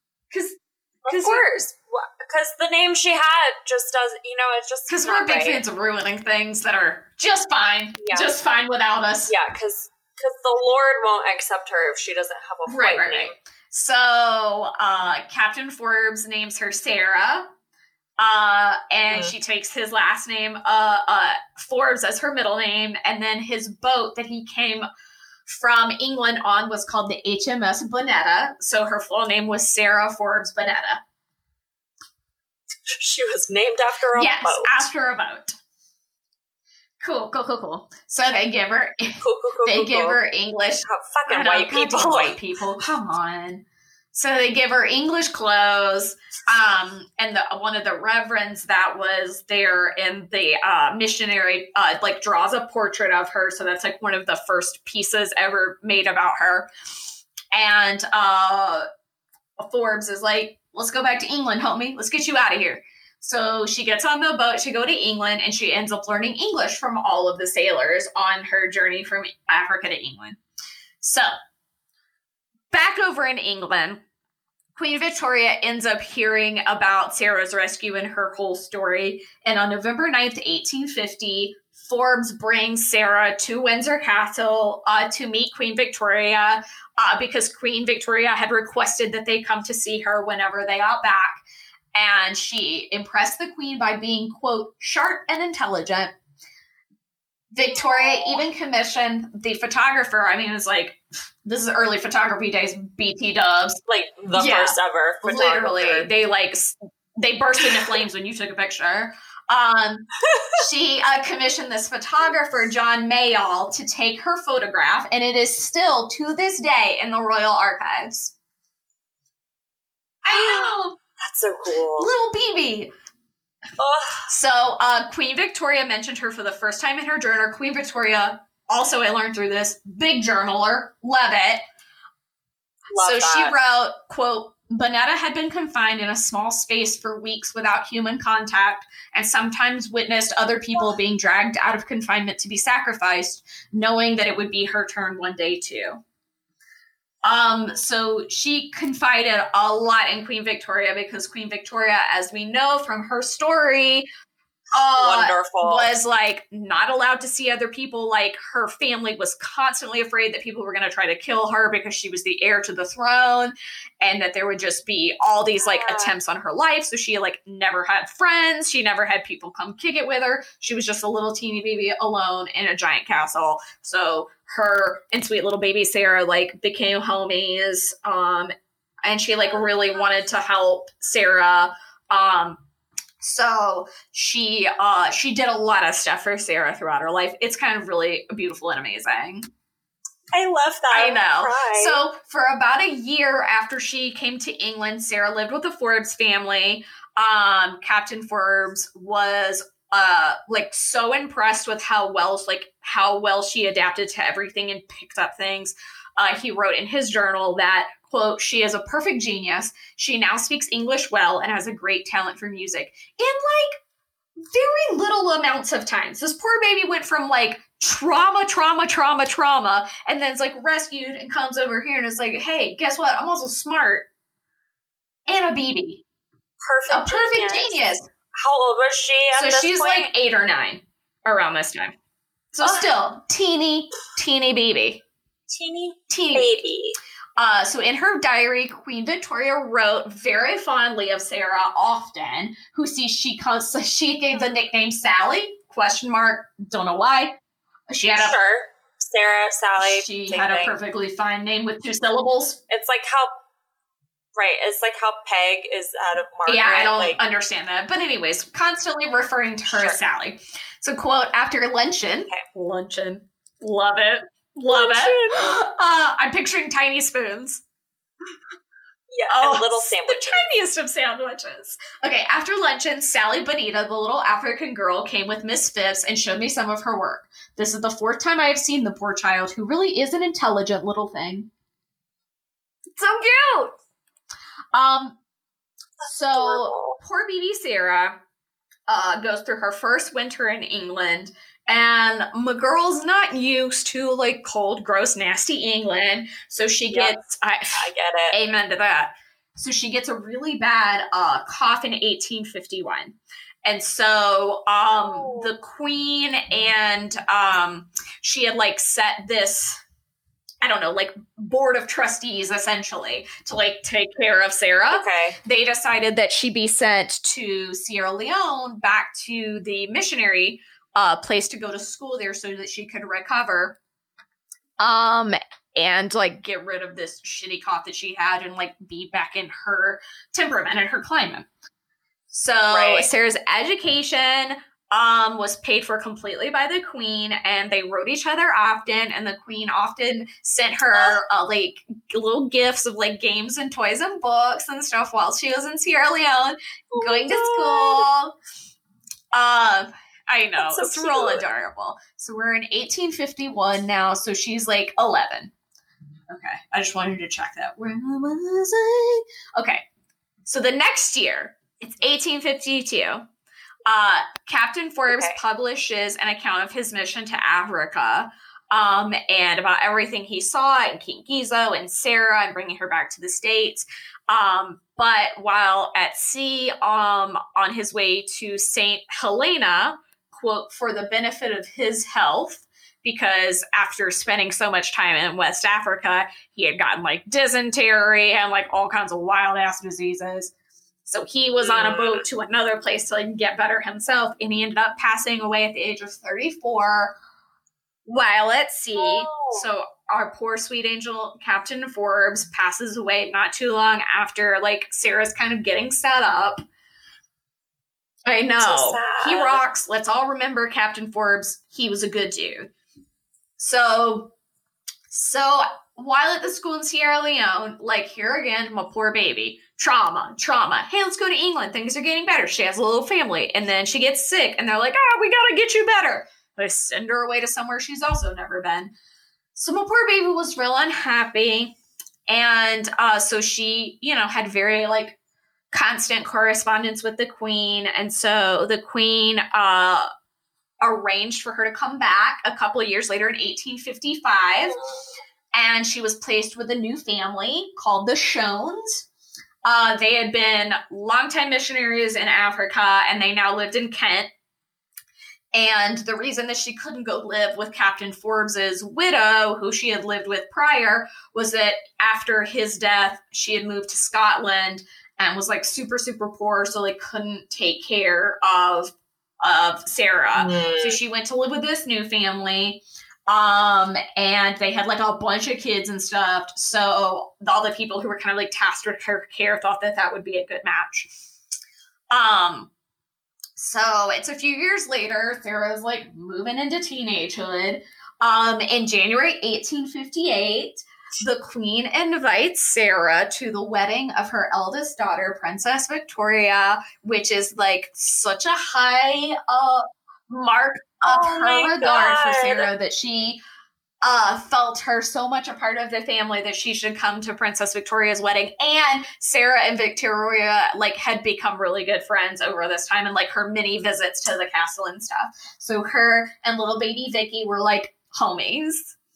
Of course. Because the name she had just does, it's just because we're big fans of ruining things that are just fine. Yeah. Just fine without us. Yeah, because the Lord won't accept her if she doesn't have a white name. So Captain Forbes names her Sarah, and she takes his last name, Forbes, as her middle name, and then his boat that he came from England on was called the HMS Bonetta. So her full name was Sarah Forbes Bonetta. She was named after a boat. Yes, after a boat. Cool. So they give her her English. Fucking white people. White people, come on. So they give her English clothes, and one of the reverends that was there in the missionary like draws a portrait of her. So that's like one of the first pieces ever made about her. And Forbes is like, let's go back to England, homie. Let's get you out of here. So she gets on the boat, she go to England, and she ends up learning English from all of the sailors on her journey from Africa to England. So, back over in England, Queen Victoria ends up hearing about Sarah's rescue and her whole story. And on November 9th, 1850, Forbes brings Sarah to Windsor Castle to meet Queen Victoria because Queen Victoria had requested that they come to see her whenever they got back. And she impressed the Queen by being, quote, sharp and intelligent. Victoria even commissioned the photographer. I mean, it's like, this is early photography days, BT dubs. Like the first ever photographer. Literally. They burst into flames when you took a picture. She commissioned this photographer, John Mayall, to take her photograph, and it is still, to this day, in the Royal Archives. I know! That's so cool. Little BB. So, Queen Victoria mentioned her for the first time in her journal. Queen Victoria, also I learned through this, big journaler. Love it. She wrote, quote, Bonetta had been confined in a small space for weeks without human contact and sometimes witnessed other people being dragged out of confinement to be sacrificed, knowing that it would be her turn one day too. So she confided a lot in Queen Victoria because Queen Victoria, as we know from her story, wonderful, was like not allowed to see other people. Like her family was constantly afraid that people were going to try to kill her because she was the heir to the throne and that there would just be all these like attempts on her life. So she like never had friends. She never had people come kick it with her. She was just a little teeny baby alone in a giant castle. So her and sweet little baby Sarah like became homies. And she like really wanted to help Sarah, So she did a lot of stuff for Sarah throughout her life. It's kind of really beautiful and amazing. I love that. I know. So for about a year after she came to England, Sarah lived with the Forbes family. Captain Forbes was so impressed with how well she adapted to everything and picked up things. He wrote in his journal that, quote, "She is a perfect genius. She now speaks English well and has a great talent for music." In very little amounts of times. This poor baby went from trauma, and then it's rescued and comes over here and is like, hey, guess what? I'm also smart and a BB. Perfect genius. How old was she at this she's point? 8 or 9 around this time. So still, teeny baby. Teeny baby. So in her diary, Queen Victoria wrote very fondly of Sarah often, who she gave the nickname Sally, ? Don't know why. Sarah, Sally. She had a perfectly fine name with 2 syllables. It's like how Peg is out of Margaret. Yeah, I don't understand that. But anyways, constantly referring to her as Sally. So, quote, after luncheon, love it. I'm picturing tiny spoons. Yeah, and little sandwiches. The tiniest of sandwiches. Okay, after luncheon, Sally Bonita, the little African girl, came with Miss Phipps and showed me some of her work. This is the 4th time I have seen the poor child, who really is an intelligent little thing. So cute! So adorable. Poor baby Sarah goes through her first winter in England, and my girl's not used to cold, gross, nasty England. So she gets, I get it. Amen to that. So she gets a really bad cough in 1851. And so the Queen and she had set this, I don't know, board of trustees essentially to take care of Sarah. Okay. They decided that she be sent to Sierra Leone, back to the missionary place to go to school there so that she could recover. And get rid of this shitty cough that she had and be back in her temperament and her climate. So Sarah's education was paid for completely by the Queen, and they wrote each other often, and the Queen often sent her little gifts of games and toys and books and stuff while she was in Sierra Leone going to school. I know, it's real adorable. So we're in 1851 now, so she's 11. Okay, I just wanted to check that. Where was I? Okay, so the next year, it's 1852. Captain Forbes publishes an account of his mission to Africa, and about everything he saw in King Gizo and Sarah and bringing her back to the States. But while at sea, on his way to St. Helena, quote, for the benefit of his health, because after spending so much time in West Africa, he had gotten dysentery and all kinds of wild ass diseases. So he was on a boat to another place to get better himself, and he ended up passing away at the age of 34 while at sea. Oh. So our poor sweet angel Captain Forbes passes away not too long after Sarah's kind of getting set up. I know. So he rocks. Let's all remember Captain Forbes. He was a good dude. So while at the school in Sierra Leone, here again, my poor baby, trauma. Hey, let's go to England. Things are getting better. She has a little family. And then she gets sick, and they're like, we got to get you better. They send her away to somewhere she's also never been. So my poor baby was real unhappy. And so she, had very, constant correspondence with the Queen. And so the Queen arranged for her to come back a couple of years later in 1855. And she was placed with a new family called the Shones. They had been longtime missionaries in Africa, and they now lived in Kent. And the reason that she couldn't go live with Captain Forbes's widow, who she had lived with prior, was that after his death, she had moved to Scotland and was super, super poor, so couldn't take care of Sarah. So she went to live with this new family. And they had a bunch of kids and stuff. So all the people who were kind of tasked with her care thought that would be a good match. So it's a few years later. Sarah's like moving into teenagehood. In January 1858, the Queen invites Sarah to the wedding of her eldest daughter, Princess Victoria, which is like such a high mark of her regard for Sarah that she felt her so much a part of the family that she should come to Princess Victoria's wedding. And Sarah and Victoria like had become really good friends over this time, and like her many visits to the castle and stuff. So her and little baby Vicky were like homies.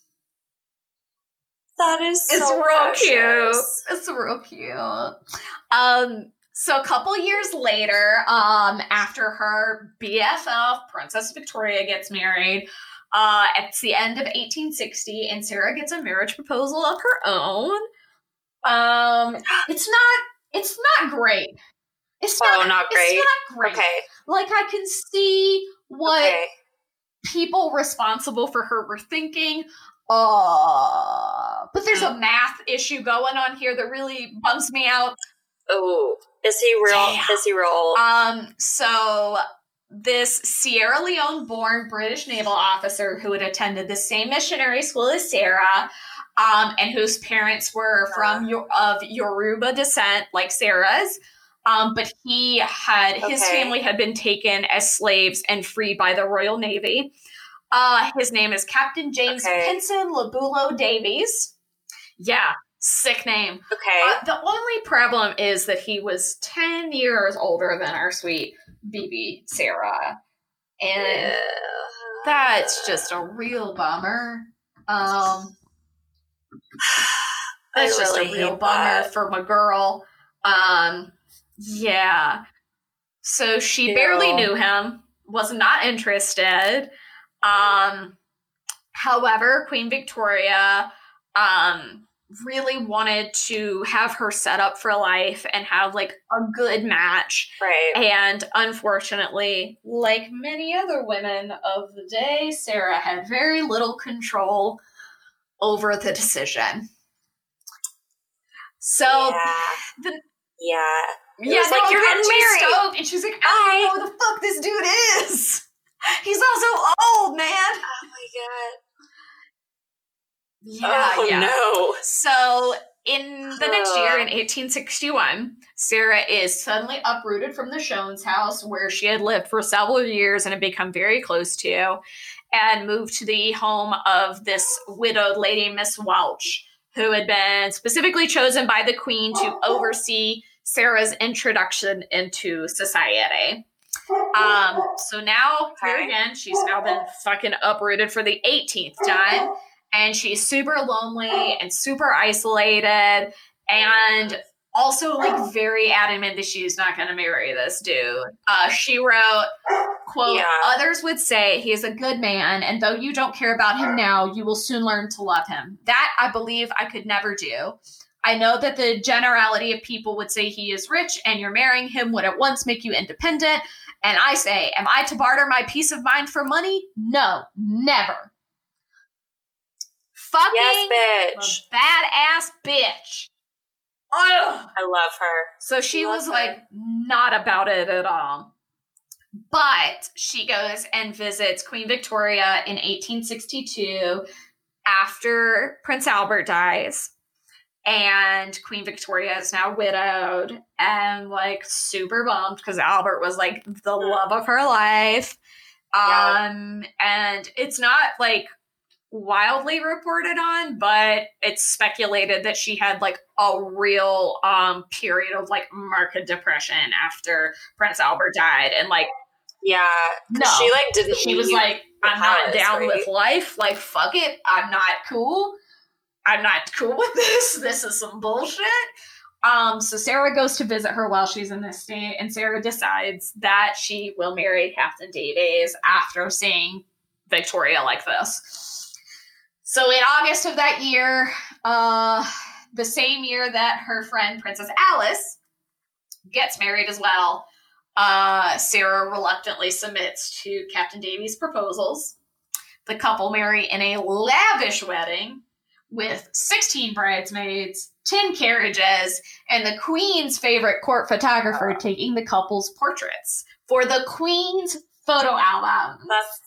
That is so it's real precious. cute. It's real cute. So a couple years later, after her BFF, Princess Victoria, gets married, it's the end of 1860, and Sarah gets a marriage proposal of her own. It's not great. It's not great. It's not great. Okay. Like, I can see what people responsible for her were thinking. But there's a math issue going on here that really bums me out. Oh, is he real? Yeah. Is he real old? So this Sierra Leone-born British naval officer who had attended the same missionary school as Sarah, and whose parents were of Yoruba descent, like Sarah's. But his family had been taken as slaves and freed by the Royal Navy. His name is Captain James Pinson Labulo Davies. Yeah, sick name. Okay. The only problem is that he was 10 years older than our sweet BB Sarah. And that's just a real bummer. That's just a real bummer for my girl. Yeah. So she barely knew him, was not interested. However, Queen Victoria really wanted to have her set up for life and have like a good match. Right. And unfortunately, like many other women of the day, Sarah had very little control over the decision. So It's like, you're getting married. Stoked, and she's like, I don't know who the fuck this dude is. He's also old, man. Oh my Yeah. god. No. So in the next year, in 1861, Sarah is suddenly uprooted from the Shones house where she had lived for several years and had become very close to, and moved to the home of this widowed lady, Miss Welch, who had been specifically chosen by the Queen to oversee Sarah's introduction into society. So now, here again, she's now been fucking uprooted for the 18th time, and she's super lonely and super isolated, and also, like, very adamant that she's not going to marry this dude. She wrote, quote, others would say he is a good man, and though you don't care about him now, you will soon learn to love him. That, I believe, I could never do. I know that the generality of people would say he is rich, and your marrying him would at once make you independent. And I say, am I to barter my peace of mind for money? No, never. Fucking bitch. badass bitch. Ugh. I love her. So she was like not about it at all. But she goes and visits Queen Victoria in 1862 after Prince Albert dies. And Queen Victoria is now widowed and like super bummed because Albert was like the love of her life. And it's not like wildly reported on, but it's speculated that she had like a real period of like marked depression after Prince Albert died, and like she like didn't. She was like, I'm not down with life. Like, fuck it, I'm not cool. I'm not cool with this. This is some bullshit. So Sarah goes to visit her while she's in this state, and Sarah decides that she will marry Captain Davies after seeing Victoria like this. So in August of that year, the same year that her friend Princess Alice gets married as well, Sarah reluctantly submits to Captain Davies' proposals. The couple marry in a lavish wedding with 16 bridesmaids, 10 carriages, and the Queen's favorite court photographer taking the couple's portraits, for the Queen's photo album.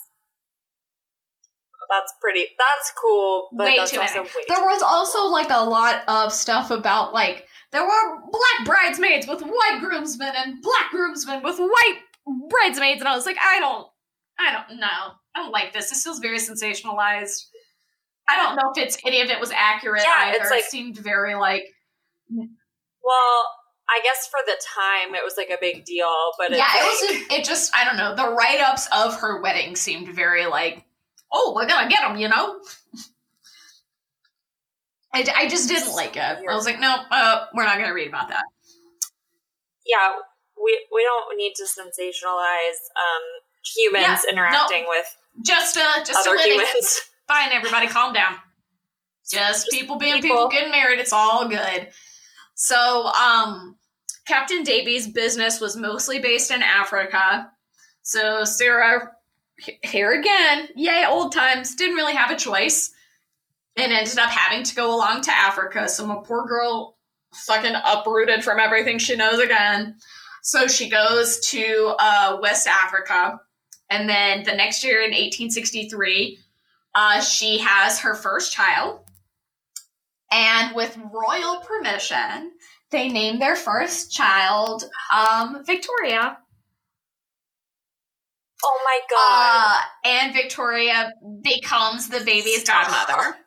That's cool, but way that's too also many. way There too was also like a lot of stuff about like there were black bridesmaids with white groomsmen and black groomsmen with white bridesmaids, and I was like, I don't know. I don't like this. This feels very sensationalized. I don't know if any of it was accurate either. It's like, it seemed very like. Well, I guess for the time it was like a big deal, but it just I don't know. The write-ups of her wedding seemed very like, oh, we're gonna get them, you know. I just didn't like it. I was like, no, we're not gonna read about that. Yeah, we don't need to sensationalize humans interacting with just other humans. Fine, everybody, calm down. Just people being people getting married. It's all good. So, Captain Davies' business was mostly based in Africa. So Sarah, here again, yay, old times, didn't really have a choice and ended up having to go along to Africa. So my poor girl fucking uprooted from everything she knows again. So she goes to West Africa. And then the next year in 1863, she has her first child. And with royal permission, they named their first child Victoria. Oh my God. And Victoria becomes the baby's godmother.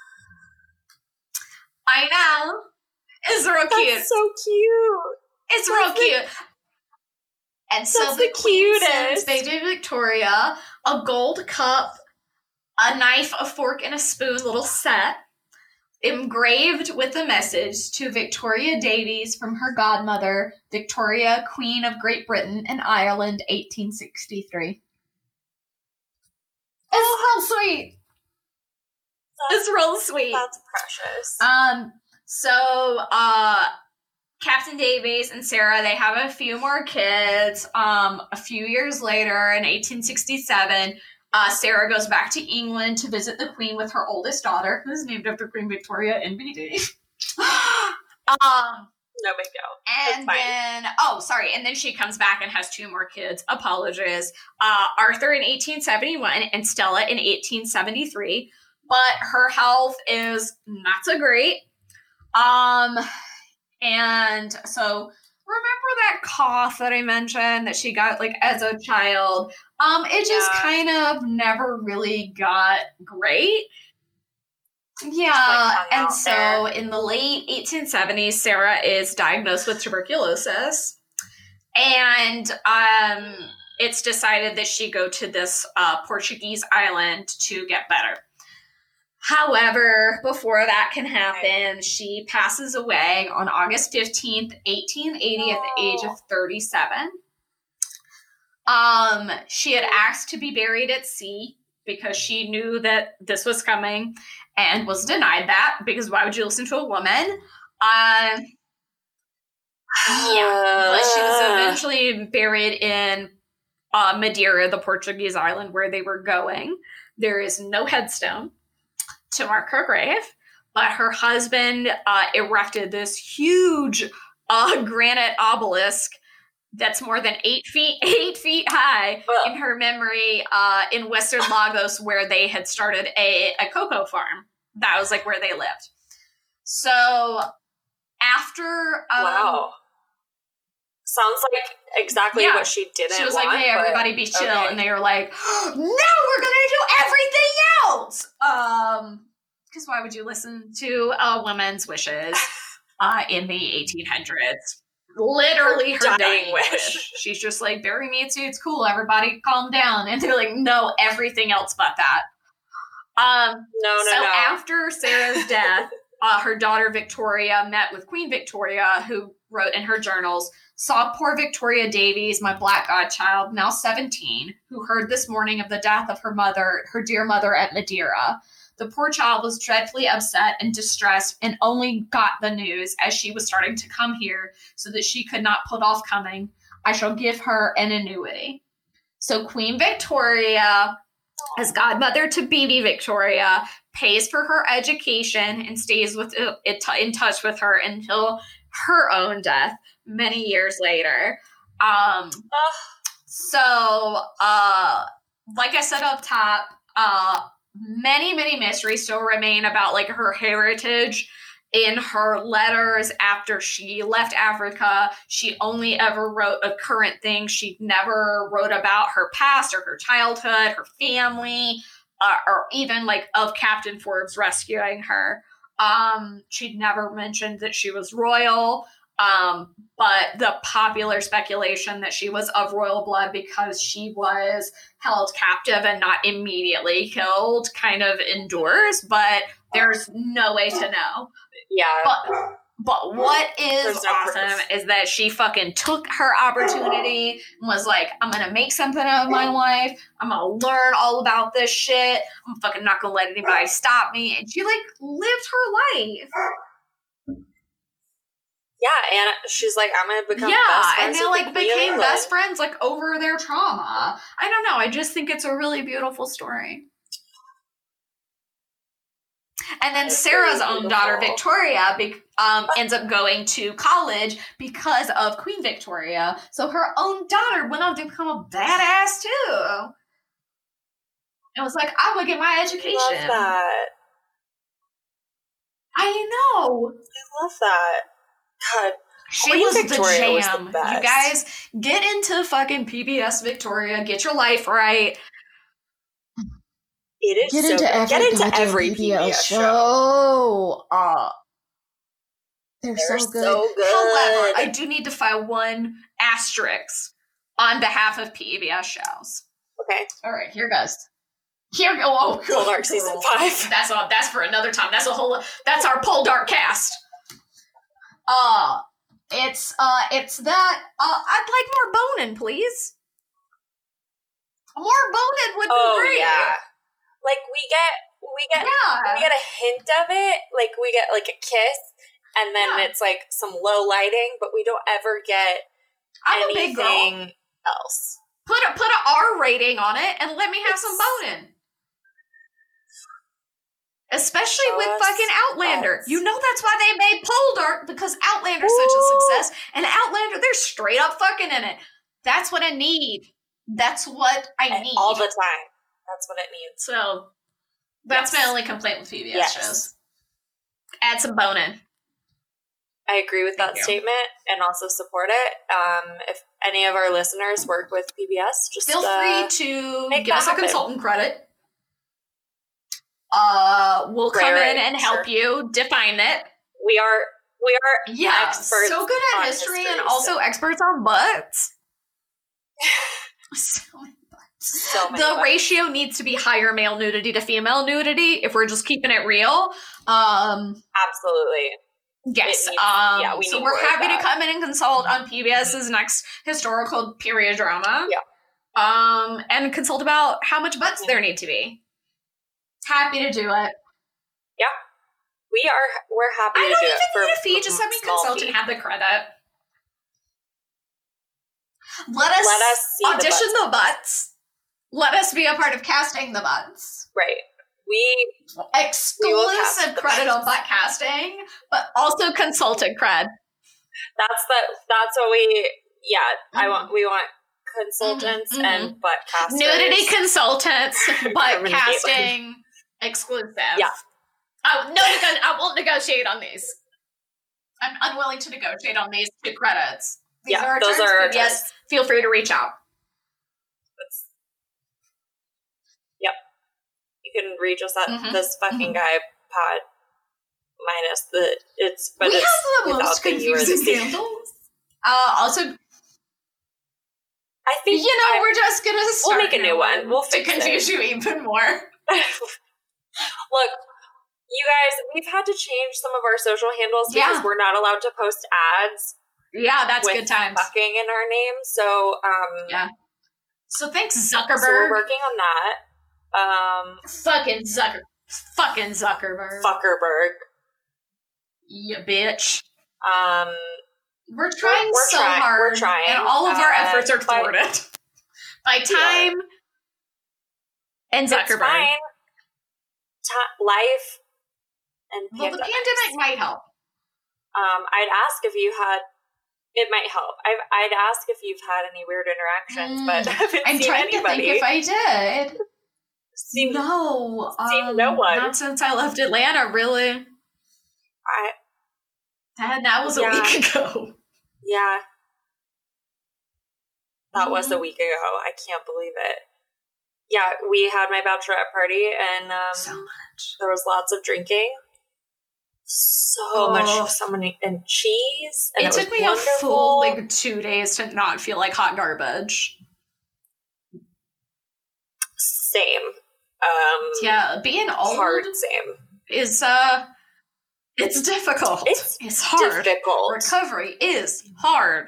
I know. It's real cute. That's so cute. It's real cute. And so the queen sends baby Victoria a gold cup, a knife, a fork, and a spoon little set, engraved with a message to Victoria Davies from her godmother, Victoria, Queen of Great Britain and Ireland, 1863. It's real sweet. It's real sweet. That's precious. So Captain Davies and Sarah, they have a few more kids. A few years later, in 1867, Sarah goes back to England to visit the Queen with her oldest daughter, who's named after Queen Victoria NBD. No big deal. And then she comes back and has two more kids. Apologies. Arthur in 1871 and Stella in 1873. But her health is not so great. And so remember that cough that I mentioned that she got like as a child? It just kind of never really got great. Yeah. And so in the late 1870s, Sarah is diagnosed with tuberculosis. And it's decided that she go to this Portuguese island to get better. However, before that can happen, she passes away on August 15th, 1880 at the age of 37. She had asked to be buried at sea because she knew that this was coming and was denied that because why would you listen to a woman? But she was eventually buried in Madeira, the Portuguese island where they were going. There is no headstone to mark her grave, but her husband erected this huge granite obelisk that's more than 8 feet high in her memory in Western Lagos, where they had started a cocoa farm. That was like where they lived. So after wow. Sounds like exactly what she didn't want. She was like, hey, everybody be chill. Okay. And they were like, no, we're going to do everything else. Because why would you listen to a woman's wishes in the 1800s? Literally her dying wish. She's just like, bury me at sea. It's cool. Everybody calm down. And they're like, no, everything else but that. So after Sarah's death, her daughter Victoria met with Queen Victoria, who wrote in her journals, saw poor Victoria Davies, my black godchild, now 17, who heard this morning of the death of her mother, her dear mother at Madeira. The poor child was dreadfully upset and distressed and only got the news as she was starting to come here so that she could not put off coming. I shall give her an annuity. So Queen Victoria, as godmother to baby Victoria, pays for her education and stays in touch with her until her own death many years later. So, like I said up top, many, many mysteries still remain about like her heritage. In her letters after she left Africa, she only ever wrote a current thing. She never wrote about her past or her childhood, her family, or even like of Captain Forbes rescuing her. She'd never mentioned that she was royal. But the popular speculation that she was of royal blood because she was held captive and not immediately killed kind of endures, but there's no way to know. Yeah. But what is awesome is that she fucking took her opportunity and was like, I'm going to make something of my life. I'm going to learn all about this shit. I'm fucking not going to let anybody stop me. And she like lived her life. Yeah, and she's like, I'm going to become best friends. And they like became best friends like over their trauma. I don't know. I just think it's a really beautiful story. And then Sarah's own daughter, Victoria, ends up going to college because of Queen Victoria. So her own daughter went on to become a badass too. It was like, I would get my education. I love that. I know. I love that. God. She was Victoria the jam. Was the best. You guys, get into fucking PBS Victoria. Get your life right. It is get into every PBS show. They're so good. However, I do need to file one asterisk on behalf of PBS shows. Okay. All right, here goes. Poldark season 5. That's for another time. That's our Poldark cast. It's that I'd like more boning, please. More boning would be great. Yeah. Like we get a hint of it. Like we get like a kiss, and then it's like some low lighting, but we don't ever get anything else. Put a R rating on it and let me have some boning. Especially with fucking Outlander. You know that's why they made Poldark, because Outlander's such a success. And Outlander, they're straight up fucking in it. That's what I need. That's what I need. All the time. That's what it needs. So, that's my only complaint with PBS shows. Add some boning. I agree with that statement and also support it. If any of our listeners work with PBS, just feel free to give us a consultant credit. We'll come in and help you define it. We are experts. So good at history and also experts on butts. So many butts. Ratio needs to be higher male nudity to female nudity if we're just keeping it real. Absolutely. Yes. So we're happy to come in and consult on PBS's next historical period drama. Yeah. And consult about how much butts there need to be. Happy to do it. Yeah. We're happy to do it. I don't even need a fee. Just let me consult and have the credit. Let us audition the butts. Let us be a part of casting the butts. Right. Exclusive credit on butt casting, but also consultant cred. That's what we we want consultants and butt casters. Nudity consultants, butt casting exclusive. Yeah. Oh, no, I won't negotiate on these. I'm unwilling to negotiate on these 2 credits. Those are our terms. Yes, feel free to reach out. You can reach us at this fucking guy pod minus we have the most confusing handles. Also, I think we're just gonna start. We'll make a new one. We'll fix to confuse you even more. Look, you guys, we've had to change some of our social handles because we're not allowed to post ads. Yeah, that's good times. Fucking in our name, so So thanks, Zuckerberg. So we're working on that. Fucking Zuckerberg. Fuckerberg. You bitch. We're trying hard. We're trying. And all of our efforts are thwarted. By time and Zuckerberg. It's fine. Life and the pandemic might help. I'd ask if you had It might help. I'd ask if you've had any weird interactions, but I haven't I'm seen trying anybody. to think if I did. Seen no one. Not since I left Atlanta, really. That was a week ago. Yeah. That was a week ago. I can't believe it. Yeah, we had my bachelorette party, and so much. There was lots of drinking. So many, and cheese. And it took me wonderful. A full 2 days to not feel like hot garbage. Same. Being old hard. Same is it's difficult. It's hard. Difficult. Recovery is hard.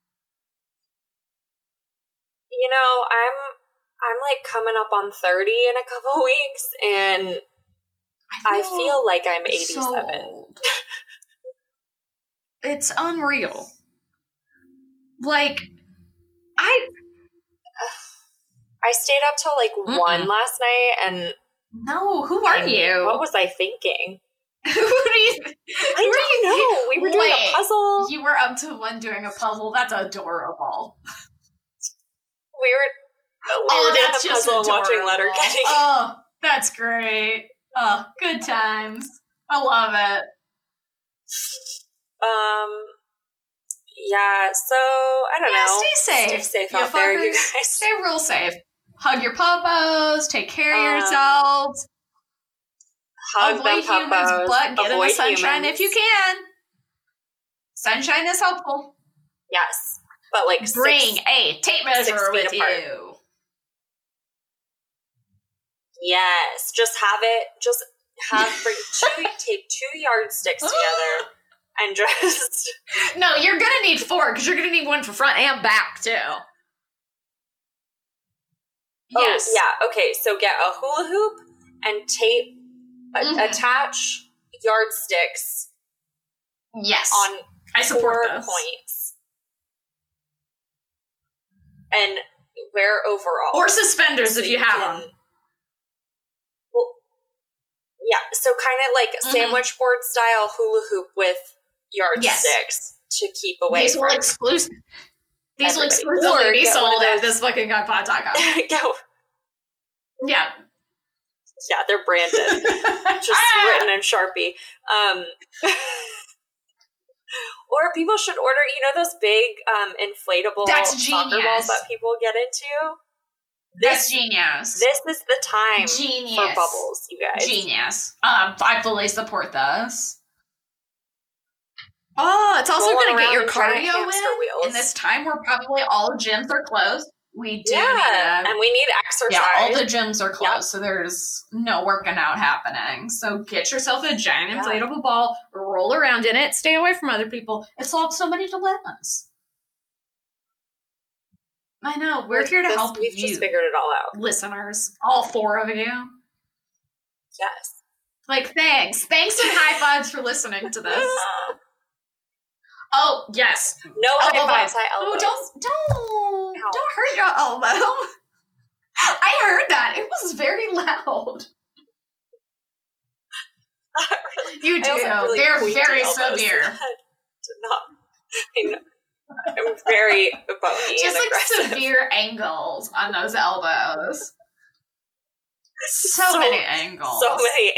You know, I'm like coming up on 30 in a couple weeks, and I feel like I'm 87. So old. It's unreal. Like, I stayed up till like 1 last night, and no, who are you? What was I thinking? I don't know. We were doing a puzzle. You were up to 1 doing a puzzle. That's adorable. We were doing a puzzle and watching Letterkenny. Oh, that's great. Oh, good times. I love it. Yeah, so, I don't know. Stay safe. Stay safe out there, you guys. Stay real safe. Hug your puppos. Take care of yourselves. Avoid humans, but get in the sunshine if you can. Sunshine is helpful. Yes. But bring a tape measure with you. Yes. Take 2 yardsticks together and just. No, you're going to need 4 because you're going to need 1 for front and back too. Yes. Oh, yeah. Okay. So get a hula hoop and tape, attach yardsticks. Yes. On I support 4 points. And wear overalls. Or suspenders if you have them. Well, yeah. So kind of like sandwich board style hula hoop with yardsticks to keep away These from. These will exclusively be sold at this fucking gunpod.com. Go. Yeah. Yeah, they're branded. Just written in Sharpie. Or people should order, those big inflatable soccer balls that people get into? That's genius. This is the time for bubbles, you guys. Genius. I fully support this. Oh, it's also going to get your cardio in this time where probably all gyms are closed. We do need and we need exercise. Yeah, all the gyms are closed, so there's no working out happening. So get yourself a giant inflatable ball, roll around in it, stay away from other people. It solves so many dilemmas. I know. We're here to help you. We've just figured it all out. Listeners. All 4 of you. Yes. Thanks. Thanks and high fives for listening to this. Oh, yes. No high fives, high elbows. Oh, don't hurt your elbow. I heard that. It was very loud. You do. They're very severe. I'm very bony just and aggressive. Severe angles on those elbows. So many angles. So many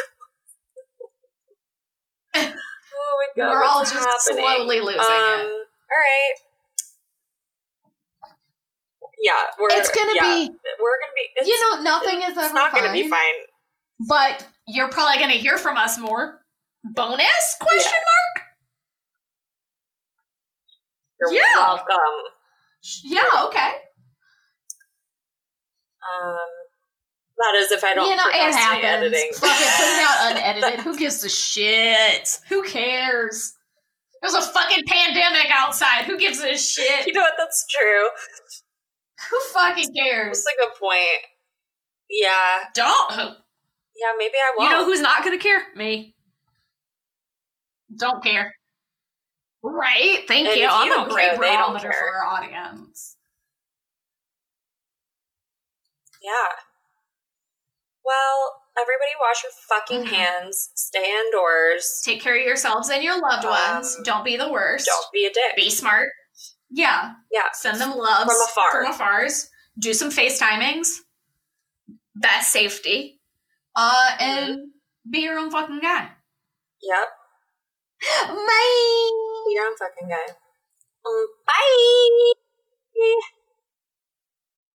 angles. Oh my God, we're all just slowly losing it. All right. Yeah, we're gonna be. Nothing is ever It's not gonna be fine. But you're probably gonna hear from us more. Bonus? Question mark? You're welcome. Yeah. Okay. That is if I don't. It happens. Editing. Fuck it, put it out unedited. Who gives a shit? Who cares? There's a fucking pandemic outside. Who gives a shit? You know what? That's true. Who fucking cares? That's a good point. Yeah. Don't. Yeah, maybe I won't. You know who's not gonna care? Me. Don't care. Right? Thank you. I'm a great barometer for our audience. Yeah. Well, everybody wash your fucking hands. Stay indoors. Take care of yourselves and your loved ones. Don't be the worst. Don't be a dick. Be smart. Yeah. Yeah. Send them loves. From afar. From afars. Do some FaceTimings. That's safety. And be your own fucking guy. Yep. Bye. Be your own fucking guy. Bye.